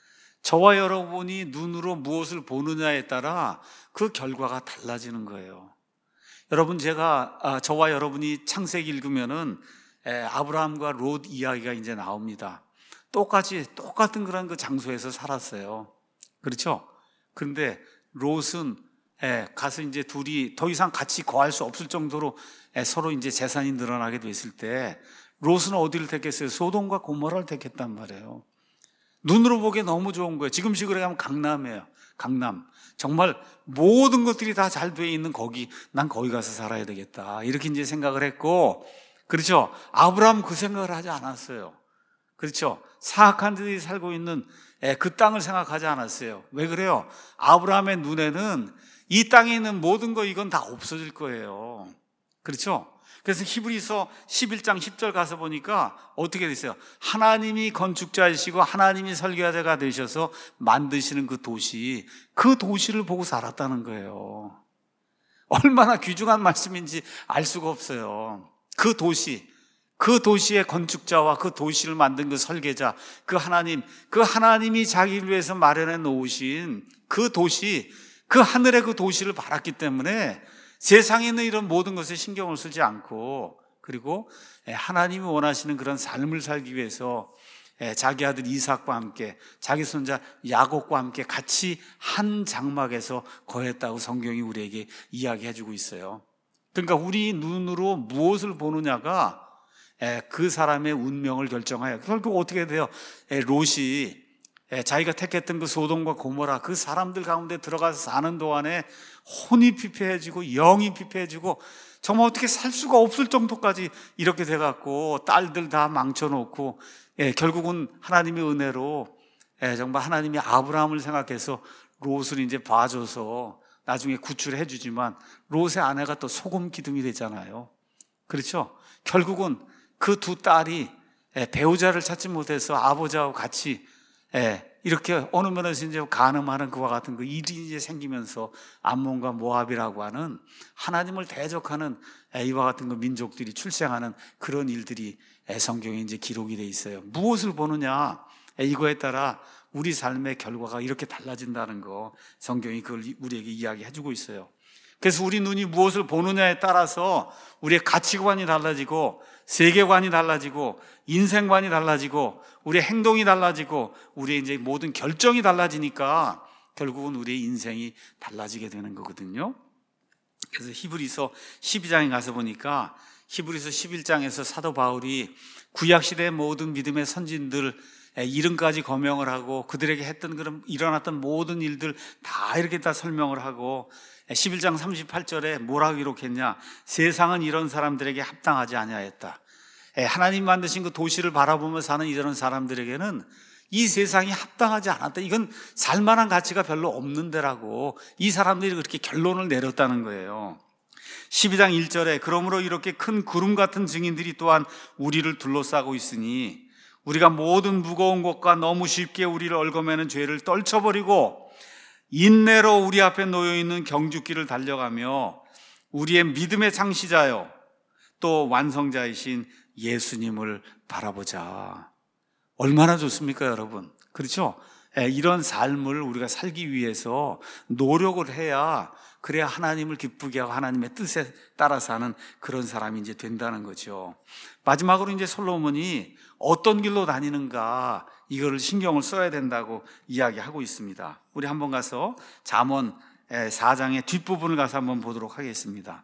저와 여러분이 눈으로 무엇을 보느냐에 따라 그 결과가 달라지는 거예요. 여러분, 제가 저와 여러분이 창세기 읽으면은 아브라함과 롯 이야기가 이제 나옵니다. 똑같이 똑같은 그런 그 장소에서 살았어요. 그렇죠? 그런데 롯은 가서 이제 둘이 더 이상 같이 거할 수 없을 정도로 서로 이제 재산이 늘어나게 됐을 때 롯은 어디를 택했어요? 소돔과 고모라를 택했단 말이에요. 눈으로 보기에 너무 좋은 거예요. 지금식으로 하면 강남이에요. 강남. 정말 모든 것들이 다 잘 돼 있는 거기, 난 거기 가서 살아야 되겠다. 이렇게 이제 생각을 했고, 그렇죠? 아브라함 그 생각을 하지 않았어요. 그렇죠? 사악한 자들이 살고 있는 그 땅을 생각하지 않았어요. 왜 그래요? 아브라함의 눈에는 이 땅에 있는 모든 거 이건 다 없어질 거예요. 그렇죠? 그래서 히브리서 십일 장 십 절 가서 보니까 어떻게 됐어요? 하나님이 건축자이시고 하나님이 설계자가 되셔서 만드시는 그 도시, 그 도시를 보고 살았다는 거예요. 얼마나 귀중한 말씀인지 알 수가 없어요. 그 도시, 그 도시의 건축자와 그 도시를 만든 그 설계자, 그 하나님, 그 하나님이 자기를 위해서 마련해 놓으신 그 도시, 그 하늘의 그 도시를 바랐기 때문에 세상에 있는 이런 모든 것에 신경을 쓰지 않고, 그리고 하나님이 원하시는 그런 삶을 살기 위해서 자기 아들 이삭과 함께 자기 손자 야곱과 함께 같이 한 장막에서 거했다고 성경이 우리에게 이야기해 주고 있어요. 그러니까 우리 눈으로 무엇을 보느냐가 그 사람의 운명을 결정해요. 결국 어떻게 돼요? 롯이 자기가 택했던 그 소돔과 고모라 그 사람들 가운데 들어가서 사는 동안에 혼이 피폐해지고 영이 피폐해지고 정말 어떻게 살 수가 없을 정도까지 이렇게 돼갖고 딸들 다 망쳐놓고, 예, 결국은 하나님의 은혜로, 예, 정말 하나님이 아브라함을 생각해서 롯을 이제 봐줘서 나중에 구출해 주지만 롯의 아내가 또 소금 기둥이 되잖아요. 그렇죠? 결국은 그 두 딸이 배우자를 찾지 못해서 아버지하고 같이, 예, 이렇게 어느 면에서 이제 간음하는 그와 같은 그 일이 이제 생기면서 암몬과 모압이라고 하는 하나님을 대적하는 이와 같은 그 민족들이 출생하는 그런 일들이 성경에 이제 기록이 돼 있어요. 무엇을 보느냐, 이거에 따라 우리 삶의 결과가 이렇게 달라진다는 거 성경이 그걸 우리에게 이야기해 주고 있어요. 그래서 우리 눈이 무엇을 보느냐에 따라서 우리의 가치관이 달라지고 세계관이 달라지고 인생관이 달라지고 우리의 행동이 달라지고 우리의 이제 모든 결정이 달라지니까 결국은 우리의 인생이 달라지게 되는 거거든요. 그래서 히브리서 십이 장에 가서 보니까 히브리서 십일 장에서 사도 바울이 구약시대의 모든 믿음의 선진들 이름까지 거명을 하고 그들에게 했던 그런 일어났던 모든 일들 다 이렇게 다 설명을 하고 십일 장 삼십팔 절에 뭐라고 기록했냐? 세상은 이런 사람들에게 합당하지 아니하였다. 하나님 만드신 그 도시를 바라보며 사는 이런 사람들에게는 이 세상이 합당하지 않았다. 이건 살만한 가치가 별로 없는 데라고 이 사람들이 그렇게 결론을 내렸다는 거예요. 십이 장 일 절에 그러므로 이렇게 큰 구름 같은 증인들이 또한 우리를 둘러싸고 있으니 우리가 모든 무거운 것과 너무 쉽게 우리를 얽어매는 죄를 떨쳐버리고 인내로 우리 앞에 놓여있는 경주길을 달려가며 우리의 믿음의 창시자요 또 완성자이신 예수님을 바라보자. 얼마나 좋습니까, 여러분? 그렇죠? 이런 삶을 우리가 살기 위해서 노력을 해야, 그래야 하나님을 기쁘게 하고 하나님의 뜻에 따라 사는 그런 사람이 이제 된다는 거죠. 마지막으로 이제 솔로몬이 어떤 길로 다니는가 이거를 신경을 써야 된다고 이야기하고 있습니다. 우리 한번 가서 잠언 사 장의 뒷부분을 가서 한번 보도록 하겠습니다.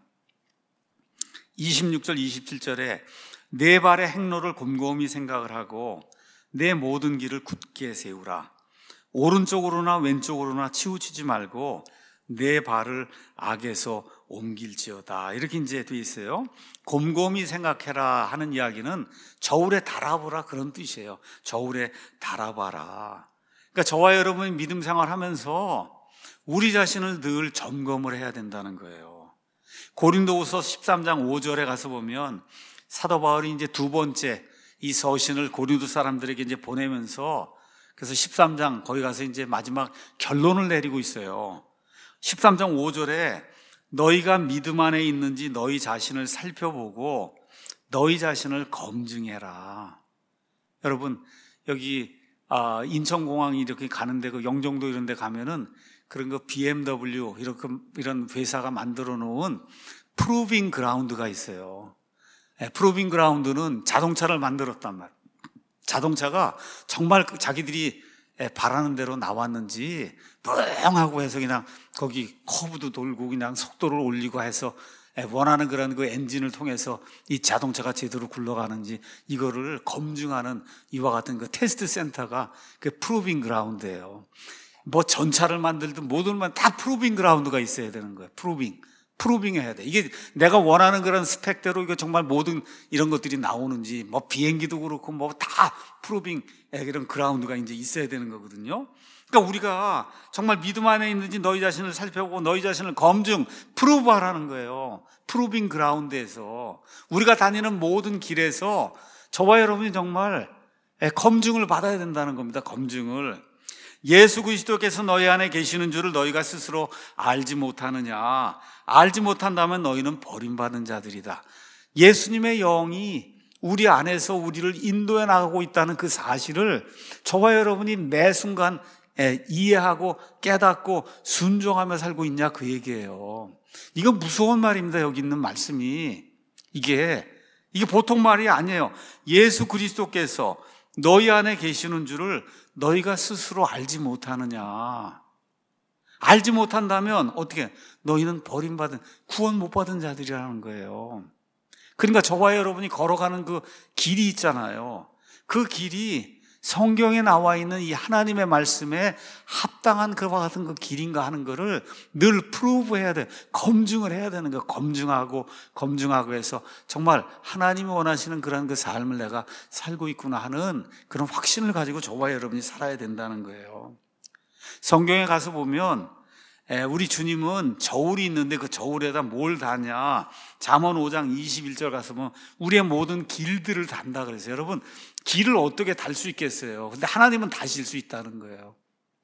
이십육 절 이십칠 절에 내 발의 행로를 곰곰이 생각을 하고 내 모든 길을 굳게 세우라. 오른쪽으로나 왼쪽으로나 치우치지 말고 내 발을 악에서 옮길지어다. 이렇게 이제 돼 있어요. 곰곰이 생각해라 하는 이야기는 저울에 달아보라 그런 뜻이에요. 저울에 달아봐라. 그러니까 저와 여러분이 믿음 생활하면서 우리 자신을 늘 점검을 해야 된다는 거예요. 고린도후서 십삼 장 오 절에 가서 보면 사도 바울이 이제 두 번째 이 서신을 고린도 사람들에게 이제 보내면서 그래서 십삼 장 거기 가서 이제 마지막 결론을 내리고 있어요. 십삼 장 오 절에 너희가 믿음 안에 있는지 너희 자신을 살펴보고 너희 자신을 검증해라. 여러분 여기 아, 인천공항 이렇게 가는데 그 영종도 이런 데 가면은 그런 거 비엠더블유 이렇게 이런 회사가 만들어 놓은 프루빙 그라운드가 있어요. 네, 프루빙 그라운드는 자동차를 만들었단 말이에요. 자동차가 정말 자기들이 바라는 대로 나왔는지 뻥하고 해서 그냥 거기 커브도 돌고 그냥 속도를 올리고 해서 원하는 그런 그 엔진을 통해서 이 자동차가 제대로 굴러가는지 이거를 검증하는 이와 같은 그 테스트 센터가 그 프루빙 그라운드예요. 뭐 전차를 만들든 뭐든 다 프루빙 그라운드가 있어야 되는 거예요. 프루빙. 프루빙 해야 돼. 이게 내가 원하는 그런 스펙대로 이거 정말 모든 이런 것들이 나오는지 뭐 비행기도 그렇고 뭐 다 프루빙 이런 그라운드가 이제 있어야 되는 거거든요. 그러니까 우리가 정말 믿음 안에 있는지 너희 자신을 살펴보고 너희 자신을 검증, 프루브하라는 거예요. 프루빙 그라운드에서 우리가 다니는 모든 길에서 저와 여러분이 정말 검증을 받아야 된다는 겁니다. 검증을. 예수 그리스도께서 너희 안에 계시는 줄을 너희가 스스로 알지 못하느냐. 알지 못한다면 너희는 버림받은 자들이다. 예수님의 영이 우리 안에서 우리를 인도해 나가고 있다는 그 사실을 저와 여러분이 매 순간 이해하고 깨닫고 순종하며 살고 있냐 그 얘기예요. 이건 무서운 말입니다. 여기 있는 말씀이 이게 이게 보통 말이 아니에요. 예수 그리스도께서 너희 안에 계시는 줄을 너희가 스스로 알지 못하느냐. 알지 못한다면 어떻게? 너희는 버림받은, 구원 못 받은 자들이라는 거예요. 그러니까 저와 여러분이 걸어가는 그 길이 있잖아요. 그 길이 성경에 나와 있는 이 하나님의 말씀에 합당한 그와 같은 그 길인가 하는 거를 늘 프루브해야 돼. 검증을 해야 되는 거예요. 검증하고 검증하고 해서 정말 하나님이 원하시는 그런 그 삶을 내가 살고 있구나 하는 그런 확신을 가지고 저와 여러분이 살아야 된다는 거예요. 성경에 가서 보면 우리 주님은 저울이 있는데 그 저울에다 뭘 다냐? 잠언 오 장 이십일 절 가서 보면 우리의 모든 길들을 단다 그랬어요. 여러분 길을 어떻게 달 수 있겠어요? 근데 하나님은 다실 수 있다는 거예요.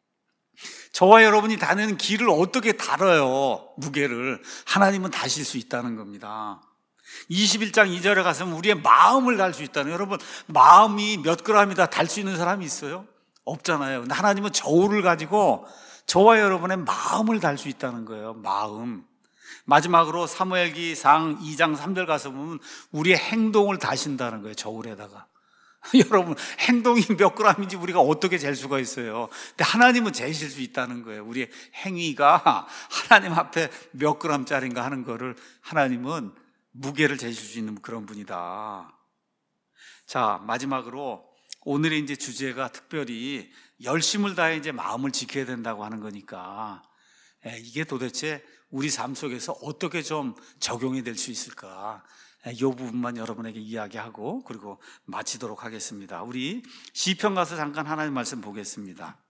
저와 여러분이 다니는 길을 어떻게 달아요? 무게를. 하나님은 다실 수 있다는 겁니다. 이십일 장 이 절에 가서는 우리의 마음을 달 수 있다는 거예요. 여러분 마음이 몇 그램이다 달 수 있는 사람이 있어요? 없잖아요. 근데 하나님은 저울을 가지고 저와 여러분의 마음을 달 수 있다는 거예요. 마음. 마지막으로 사무엘기 상 이 장 삼 절 가서 보면 우리의 행동을 다신다는 거예요. 저울에다가. 여러분 행동이 몇 그램인지 우리가 어떻게 잴 수가 있어요. 근데 하나님은 재실 수 있다는 거예요. 우리의 행위가 하나님 앞에 몇 그램짜리인가 하는 거를 하나님은 무게를 재실 수 있는 그런 분이다. 자, 마지막으로 오늘의 이제 주제가 특별히 열심을 다해 이제 마음을 지켜야 된다고 하는 거니까 이게 도대체 우리 삶 속에서 어떻게 좀 적용이 될 수 있을까? 이 부분만 여러분에게 이야기하고 그리고 마치도록 하겠습니다. 우리 시편 가서 잠깐 하나님 말씀 보겠습니다.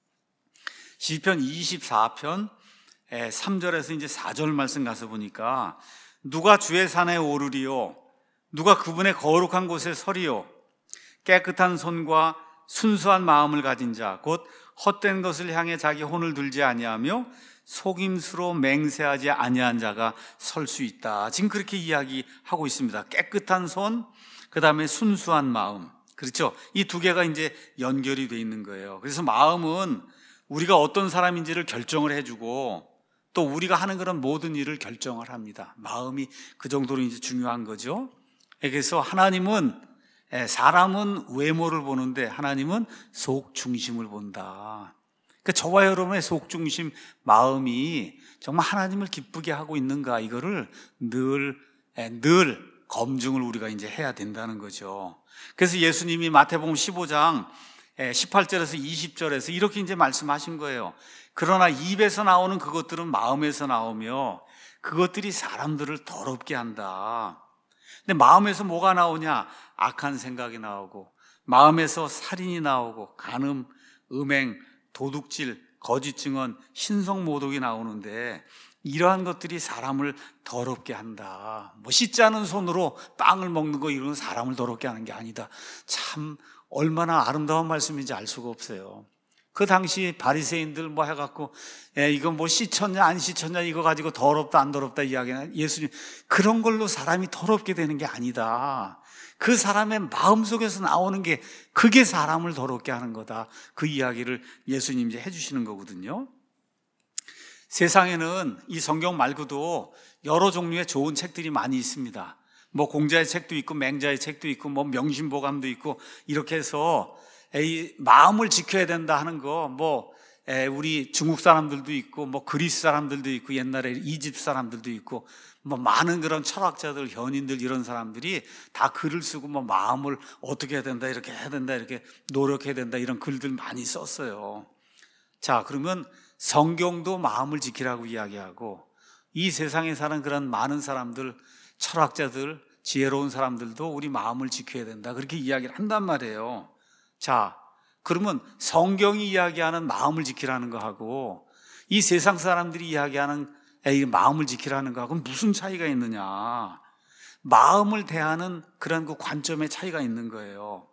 시편 이십사 편 삼 절에서 이제 사 절 말씀 가서 보니까 누가 주의 산에 오르리요? 누가 그분의 거룩한 곳에 서리요? 깨끗한 손과 순수한 마음을 가진 자, 곧 헛된 것을 향해 자기 혼을 들지 아니하며 속임수로 맹세하지 아니한 자가 설 수 있다. 지금 그렇게 이야기하고 있습니다. 깨끗한 손, 그 다음에 순수한 마음. 그렇죠? 이 두 개가 이제 연결이 돼 있는 거예요. 그래서 마음은 우리가 어떤 사람인지를 결정을 해주고 또 우리가 하는 그런 모든 일을 결정을 합니다. 마음이 그 정도로 이제 중요한 거죠. 그래서 하나님은 사람은 외모를 보는데 하나님은 속 중심을 본다. 그러니까 저와 여러분의 속 중심 마음이 정말 하나님을 기쁘게 하고 있는가 이거를 늘, 늘 검증을 우리가 이제 해야 된다는 거죠. 그래서 예수님이 마태복음 십오 장 십팔 절에서 이십 절에서 이렇게 이제 말씀하신 거예요. 그러나 입에서 나오는 그것들은 마음에서 나오며 그것들이 사람들을 더럽게 한다. 근데 마음에서 뭐가 나오냐? 악한 생각이 나오고, 마음에서 살인이 나오고, 간음, 음행, 도둑질, 거짓 증언, 신성모독이 나오는데 이러한 것들이 사람을 더럽게 한다. 뭐 씻지 않은 손으로 빵을 먹는 거 이런 사람을 더럽게 하는 게 아니다. 참 얼마나 아름다운 말씀인지 알 수가 없어요. 그 당시 바리새인들 뭐 해갖고 예, 이거 뭐 씻혔냐 안 씻혔냐 이거 가지고 더럽다 안 더럽다 이야기하는 예수님, 그런 걸로 사람이 더럽게 되는 게 아니다. 그 사람의 마음속에서 나오는 게 그게 사람을 더럽게 하는 거다. 그 이야기를 예수님이 이제 해주시는 거거든요. 세상에는 이 성경 말고도 여러 종류의 좋은 책들이 많이 있습니다. 뭐 공자의 책도 있고 맹자의 책도 있고 뭐 명심보감도 있고 이렇게 해서 이 마음을 지켜야 된다 하는 거, 뭐 우리 중국 사람들도 있고 뭐 그리스 사람들도 있고 옛날에 이집트 사람들도 있고 뭐 많은 그런 철학자들, 현인들 이런 사람들이 다 글을 쓰고 뭐 마음을 어떻게 해야 된다, 이렇게 해야 된다, 이렇게 노력해야 된다 이런 글들 많이 썼어요. 자, 그러면 성경도 마음을 지키라고 이야기하고 이 세상에 사는 그런 많은 사람들, 철학자들, 지혜로운 사람들도 우리 마음을 지켜야 된다 그렇게 이야기를 한단 말이에요. 자, 그러면 성경이 이야기하는 마음을 지키라는 거하고 이 세상 사람들이 이야기하는 이 마음을 지키라는 거하고 무슨 차이가 있느냐? 마음을 대하는 그런 그 관점의 차이가 있는 거예요.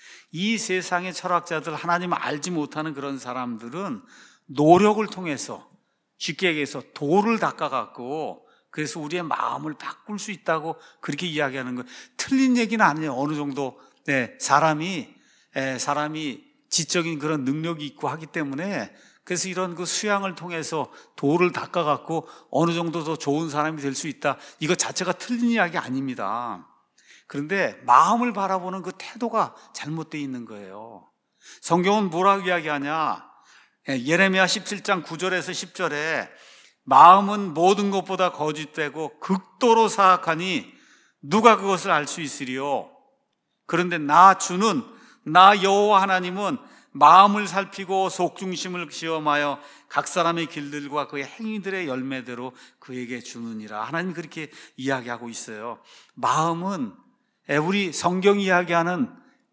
이 세상의 철학자들, 하나님을 알지 못하는 그런 사람들은 노력을 통해서, 쉽게 얘기해서 돌을 닦아갖고 그래서 우리의 마음을 바꿀 수 있다고 그렇게 이야기하는 거예요. 틀린 얘기는 아니에요. 어느 정도 네, 사람이 에, 사람이 지적인 그런 능력이 있고 하기 때문에 그래서 이런 그 수양을 통해서 돌을 닦아갖고 어느 정도 더 좋은 사람이 될 수 있다. 이거 자체가 틀린 이야기 아닙니다. 그런데 마음을 바라보는 그 태도가 잘못되어 있는 거예요. 성경은 뭐라고 이야기하냐? 예레미야 십칠 장 구 절에서 십 절에 마음은 모든 것보다 거짓되고 극도로 사악하니 누가 그것을 알 수 있으리요? 그런데 나 주는 나 여호와 하나님은 마음을 살피고 속중심을 시험하여 각 사람의 길들과 그의 행위들의 열매대로 그에게 주느니라. 하나님 그렇게 이야기하고 있어요. 마음은 우리 성경 이야기하는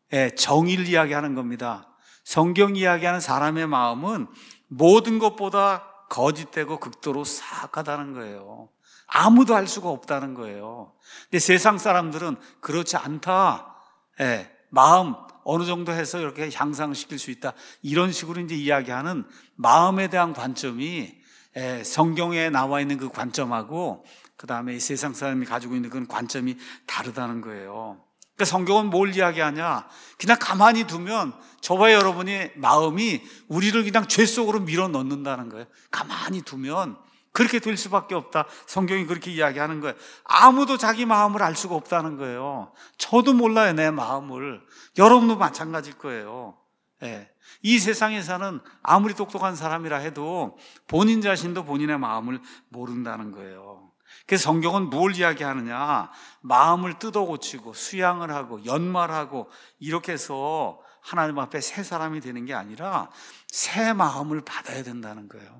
정의를 이야기하는 겁니다. 성경 이야기하는 사람의 마음은 모든 것보다 거짓되고 극도로 사악하다는 거예요. 아무도 알 수가 없다는 거예요. 근데 세상 사람들은 그렇지 않다. 예, 마음 어느 정도 해서 이렇게 향상시킬 수 있다. 이런 식으로 이제 이야기하는 마음에 대한 관점이 예, 성경에 나와 있는 그 관점하고 그 다음에 이 세상 사람이 가지고 있는 그런 관점이 다르다는 거예요. 그러니까 성경은 뭘 이야기하냐? 그냥 가만히 두면 저와 여러분의 마음이 우리를 그냥 죄 속으로 밀어 넣는다는 거예요. 가만히 두면 그렇게 될 수밖에 없다. 성경이 그렇게 이야기하는 거예요. 아무도 자기 마음을 알 수가 없다는 거예요. 저도 몰라요, 내 마음을. 여러분도 마찬가지일 거예요. 예. 이 세상에서는 아무리 똑똑한 사람이라 해도 본인 자신도 본인의 마음을 모른다는 거예요. 그래서 성경은 뭘 이야기하느냐? 마음을 뜯어 고치고 수양을 하고 연말하고 이렇게 해서 하나님 앞에 새 사람이 되는 게 아니라 새 마음을 받아야 된다는 거예요.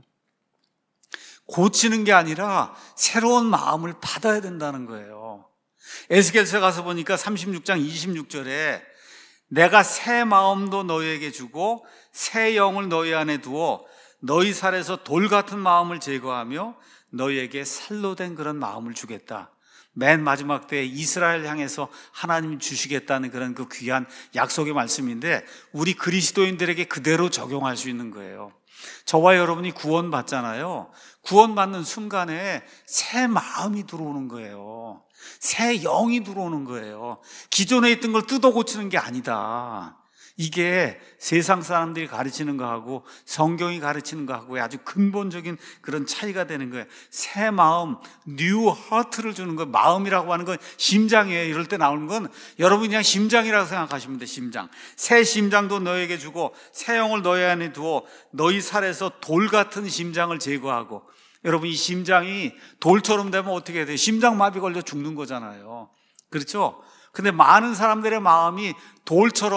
고치는 게 아니라 새로운 마음을 받아야 된다는 거예요. 에스겔서에 가서 보니까 삼십육 장 이십육 절에 내가 새 마음도 너희에게 주고 새 영을 너희 안에 두어 너희 살에서 돌 같은 마음을 제거하며 너희에게 살로 된 그런 마음을 주겠다. 맨 마지막 때에 이스라엘 향해서 하나님이 주시겠다는 그런 그 귀한 약속의 말씀인데 우리 그리스도인들에게 그대로 적용할 수 있는 거예요. 저와 여러분이 구원받잖아요. 구원받는 순간에 새 마음이 들어오는 거예요. 새 영이 들어오는 거예요. 기존에 있던 걸 뜯어 고치는 게 아니다. 이게 세상 사람들이 가르치는 거하고 성경이 가르치는 거하고의 아주 근본적인 그런 차이가 되는 거예요. 새 마음, 뉴 하트를 주는 거예요. 마음이라고 하는 건 심장이에요. 이럴 때 나오는 건 여러분이 그냥 심장이라고 생각하시면 돼요. 심장. 새 심장도 너에게 주고 새 영을 너희 안에 두어 너희 살에서 돌 같은 심장을 제거하고. 여러분, 이 심장이 돌처럼 되면 어떻게 해야 돼요? 심장마비 걸려 죽는 거잖아요. 그렇죠? 근데 많은 사람들의 마음이 돌처럼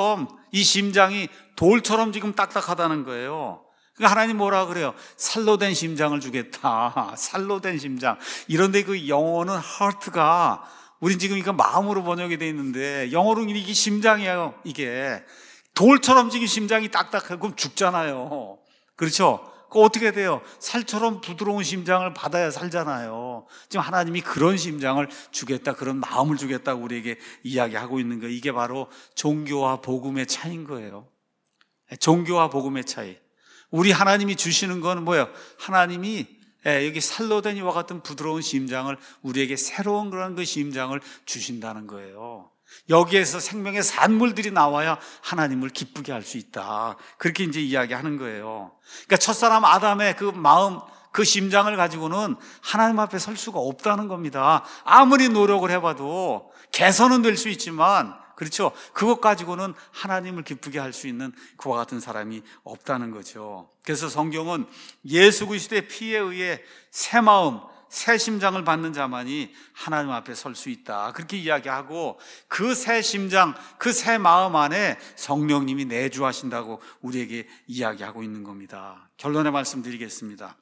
이 심장이 돌처럼 지금 딱딱하다는 거예요. 그러니까 하나님 뭐라 그래요? 살로 된 심장을 주겠다. 살로 된 심장. 이런데 그 영어는 heart가, 우린 지금 이거 마음으로 번역이 되어 있는데 영어로는 이게 심장이에요. 이게 돌처럼 지금 심장이 딱딱하고 그럼 죽잖아요. 그렇죠? 그 어떻게 돼요? 살처럼 부드러운 심장을 받아야 살잖아요. 지금 하나님이 그런 심장을 주겠다, 그런 마음을 주겠다고 우리에게 이야기하고 있는 거예요. 이게 바로 종교와 복음의 차이인 거예요. 종교와 복음의 차이. 우리 하나님이 주시는 건 뭐예요? 하나님이 여기 살로 된 이와 같은 부드러운 심장을, 우리에게 새로운 그런 그 심장을 주신다는 거예요. 여기에서 생명의 산물들이 나와야 하나님을 기쁘게 할 수 있다. 그렇게 이제 이야기하는 거예요. 그러니까 첫사람 아담의 그 마음, 그 심장을 가지고는 하나님 앞에 설 수가 없다는 겁니다. 아무리 노력을 해봐도 개선은 될 수 있지만, 그렇죠? 그것 가지고는 하나님을 기쁘게 할 수 있는 그와 같은 사람이 없다는 거죠. 그래서 성경은 예수 그리스도의 피에 의해 새 마음, 새 심장을 받는 자만이 하나님 앞에 설 수 있다. 그렇게 이야기하고, 그 새 심장, 그 새 마음 안에 성령님이 내주하신다고 우리에게 이야기하고 있는 겁니다. 결론의 말씀 드리겠습니다.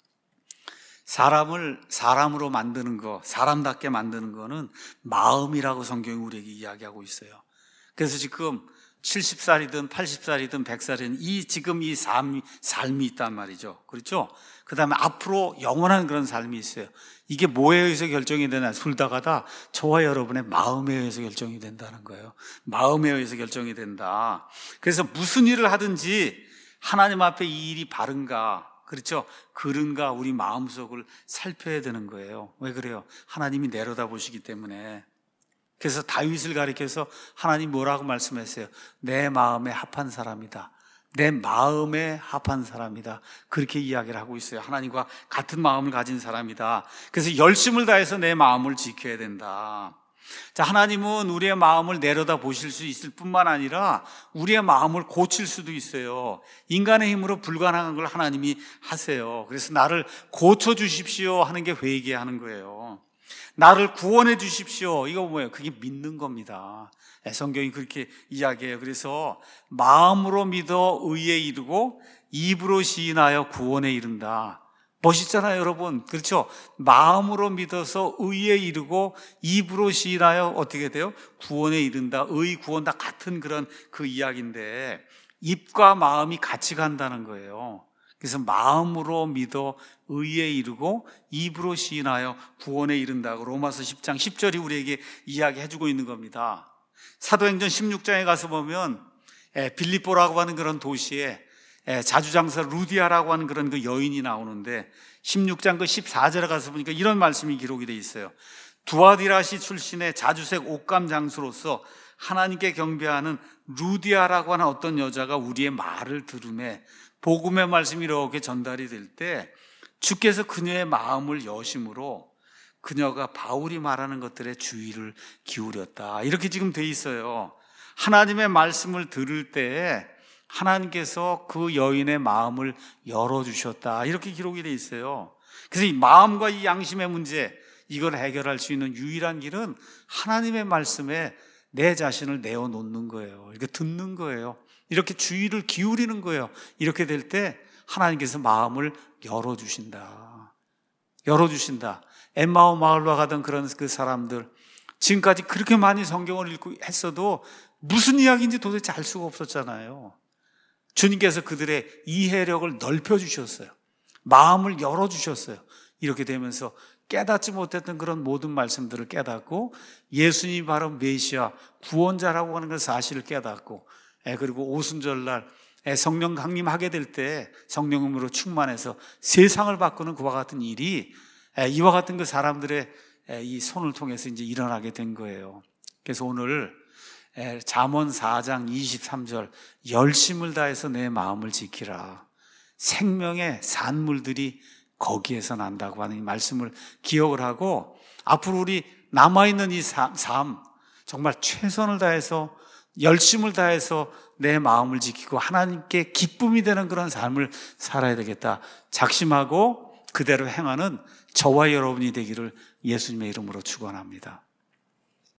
사람을 사람으로 만드는 거, 사람답게 만드는 거는 마음이라고 성경이 우리에게 이야기하고 있어요. 그래서 지금 칠십 살이든 팔십 살이든 백 살이든 이 지금 이 삶이, 삶이 있단 말이죠. 그렇죠? 그 다음에 앞으로 영원한 그런 삶이 있어요. 이게 뭐에 의해서 결정이 되나? 둘다가 다 저와 여러분의 마음에 의해서 결정이 된다는 거예요. 마음에 의해서 결정이 된다. 그래서 무슨 일을 하든지 하나님 앞에 이 일이 바른가, 그렇죠? 그른가 우리 마음속을 살펴야 되는 거예요. 왜 그래요? 하나님이 내려다보시기 때문에. 그래서 다윗을 가리켜서 하나님 뭐라고 말씀했어요? 내 마음에 합한 사람이다. 내 마음에 합한 사람이다. 그렇게 이야기를 하고 있어요. 하나님과 같은 마음을 가진 사람이다. 그래서 열심을 다해서 내 마음을 지켜야 된다. 자, 하나님은 우리의 마음을 내려다 보실 수 있을 뿐만 아니라 우리의 마음을 고칠 수도 있어요. 인간의 힘으로 불가능한 걸 하나님이 하세요. 그래서 나를 고쳐주십시오 하는 게 회개하는 거예요. 나를 구원해 주십시오. 이거 뭐예요? 그게 믿는 겁니다. 성경이 그렇게 이야기해요. 그래서 마음으로 믿어 의에 이르고 입으로 시인하여 구원에 이른다. 멋있잖아요, 여러분. 그렇죠? 마음으로 믿어서 의에 이르고 입으로 시인하여 어떻게 돼요? 구원에 이른다. 의, 구원 다 같은 그런 그 이야기인데 입과 마음이 같이 간다는 거예요. 그래서 마음으로 믿어 의에 이르고 입으로 시인하여 구원에 이른다고 로마서 십 장 십 절이 우리에게 이야기해주고 있는 겁니다. 사도행전 십육 장에 가서 보면 빌립보라고 하는 그런 도시에 자주장사 루디아라고 하는 그런 그 여인이 나오는데 십육 장 그 십사 절에 가서 보니까 이런 말씀이 기록이 되어 있어요. 두아디라시 출신의 자주색 옷감 장수로서 하나님께 경배하는 루디아라고 하는 어떤 여자가 우리의 말을 들으매 복음의 말씀이 이렇게 전달이 될 때 주께서 그녀의 마음을 여심으로 그녀가 바울이 말하는 것들에 주의를 기울였다. 이렇게 지금 돼 있어요. 하나님의 말씀을 들을 때 하나님께서 그 여인의 마음을 열어주셨다. 이렇게 기록이 돼 있어요. 그래서 이 마음과 이 양심의 문제, 이걸 해결할 수 있는 유일한 길은 하나님의 말씀에 내 자신을 내어놓는 거예요. 이렇게 듣는 거예요. 이렇게 주의를 기울이는 거예요. 이렇게 될 때 하나님께서 마음을 열어주신다. 열어주신다. 엠마오 마을로 가던 그런 그 사람들, 지금까지 그렇게 많이 성경을 읽고 했어도 무슨 이야기인지 도대체 알 수가 없었잖아요. 주님께서 그들의 이해력을 넓혀주셨어요. 마음을 열어주셨어요. 이렇게 되면서 깨닫지 못했던 그런 모든 말씀들을 깨닫고 예수님이 바로 메시아, 구원자라고 하는 그 사실을 깨닫고, 그리고 오순절날 성령 강림하게 될 때 성령으로 충만해서 세상을 바꾸는 그와 같은 일이 이와 같은 그 사람들의 이 손을 통해서 이제 일어나게 된 거예요. 그래서 오늘 잠언 사 장 이십삼 절 열심을 다해서 내 마음을 지키라. 생명의 산물들이 거기에서 난다고 하는 이 말씀을 기억을 하고 앞으로 우리 남아있는 이 삶, 삶 정말 최선을 다해서 열심을 다해서 내 마음을 지키고 하나님께 기쁨이 되는 그런 삶을 살아야 되겠다 작심하고 그대로 행하는 저와 여러분이 되기를 예수님의 이름으로 축원합니다.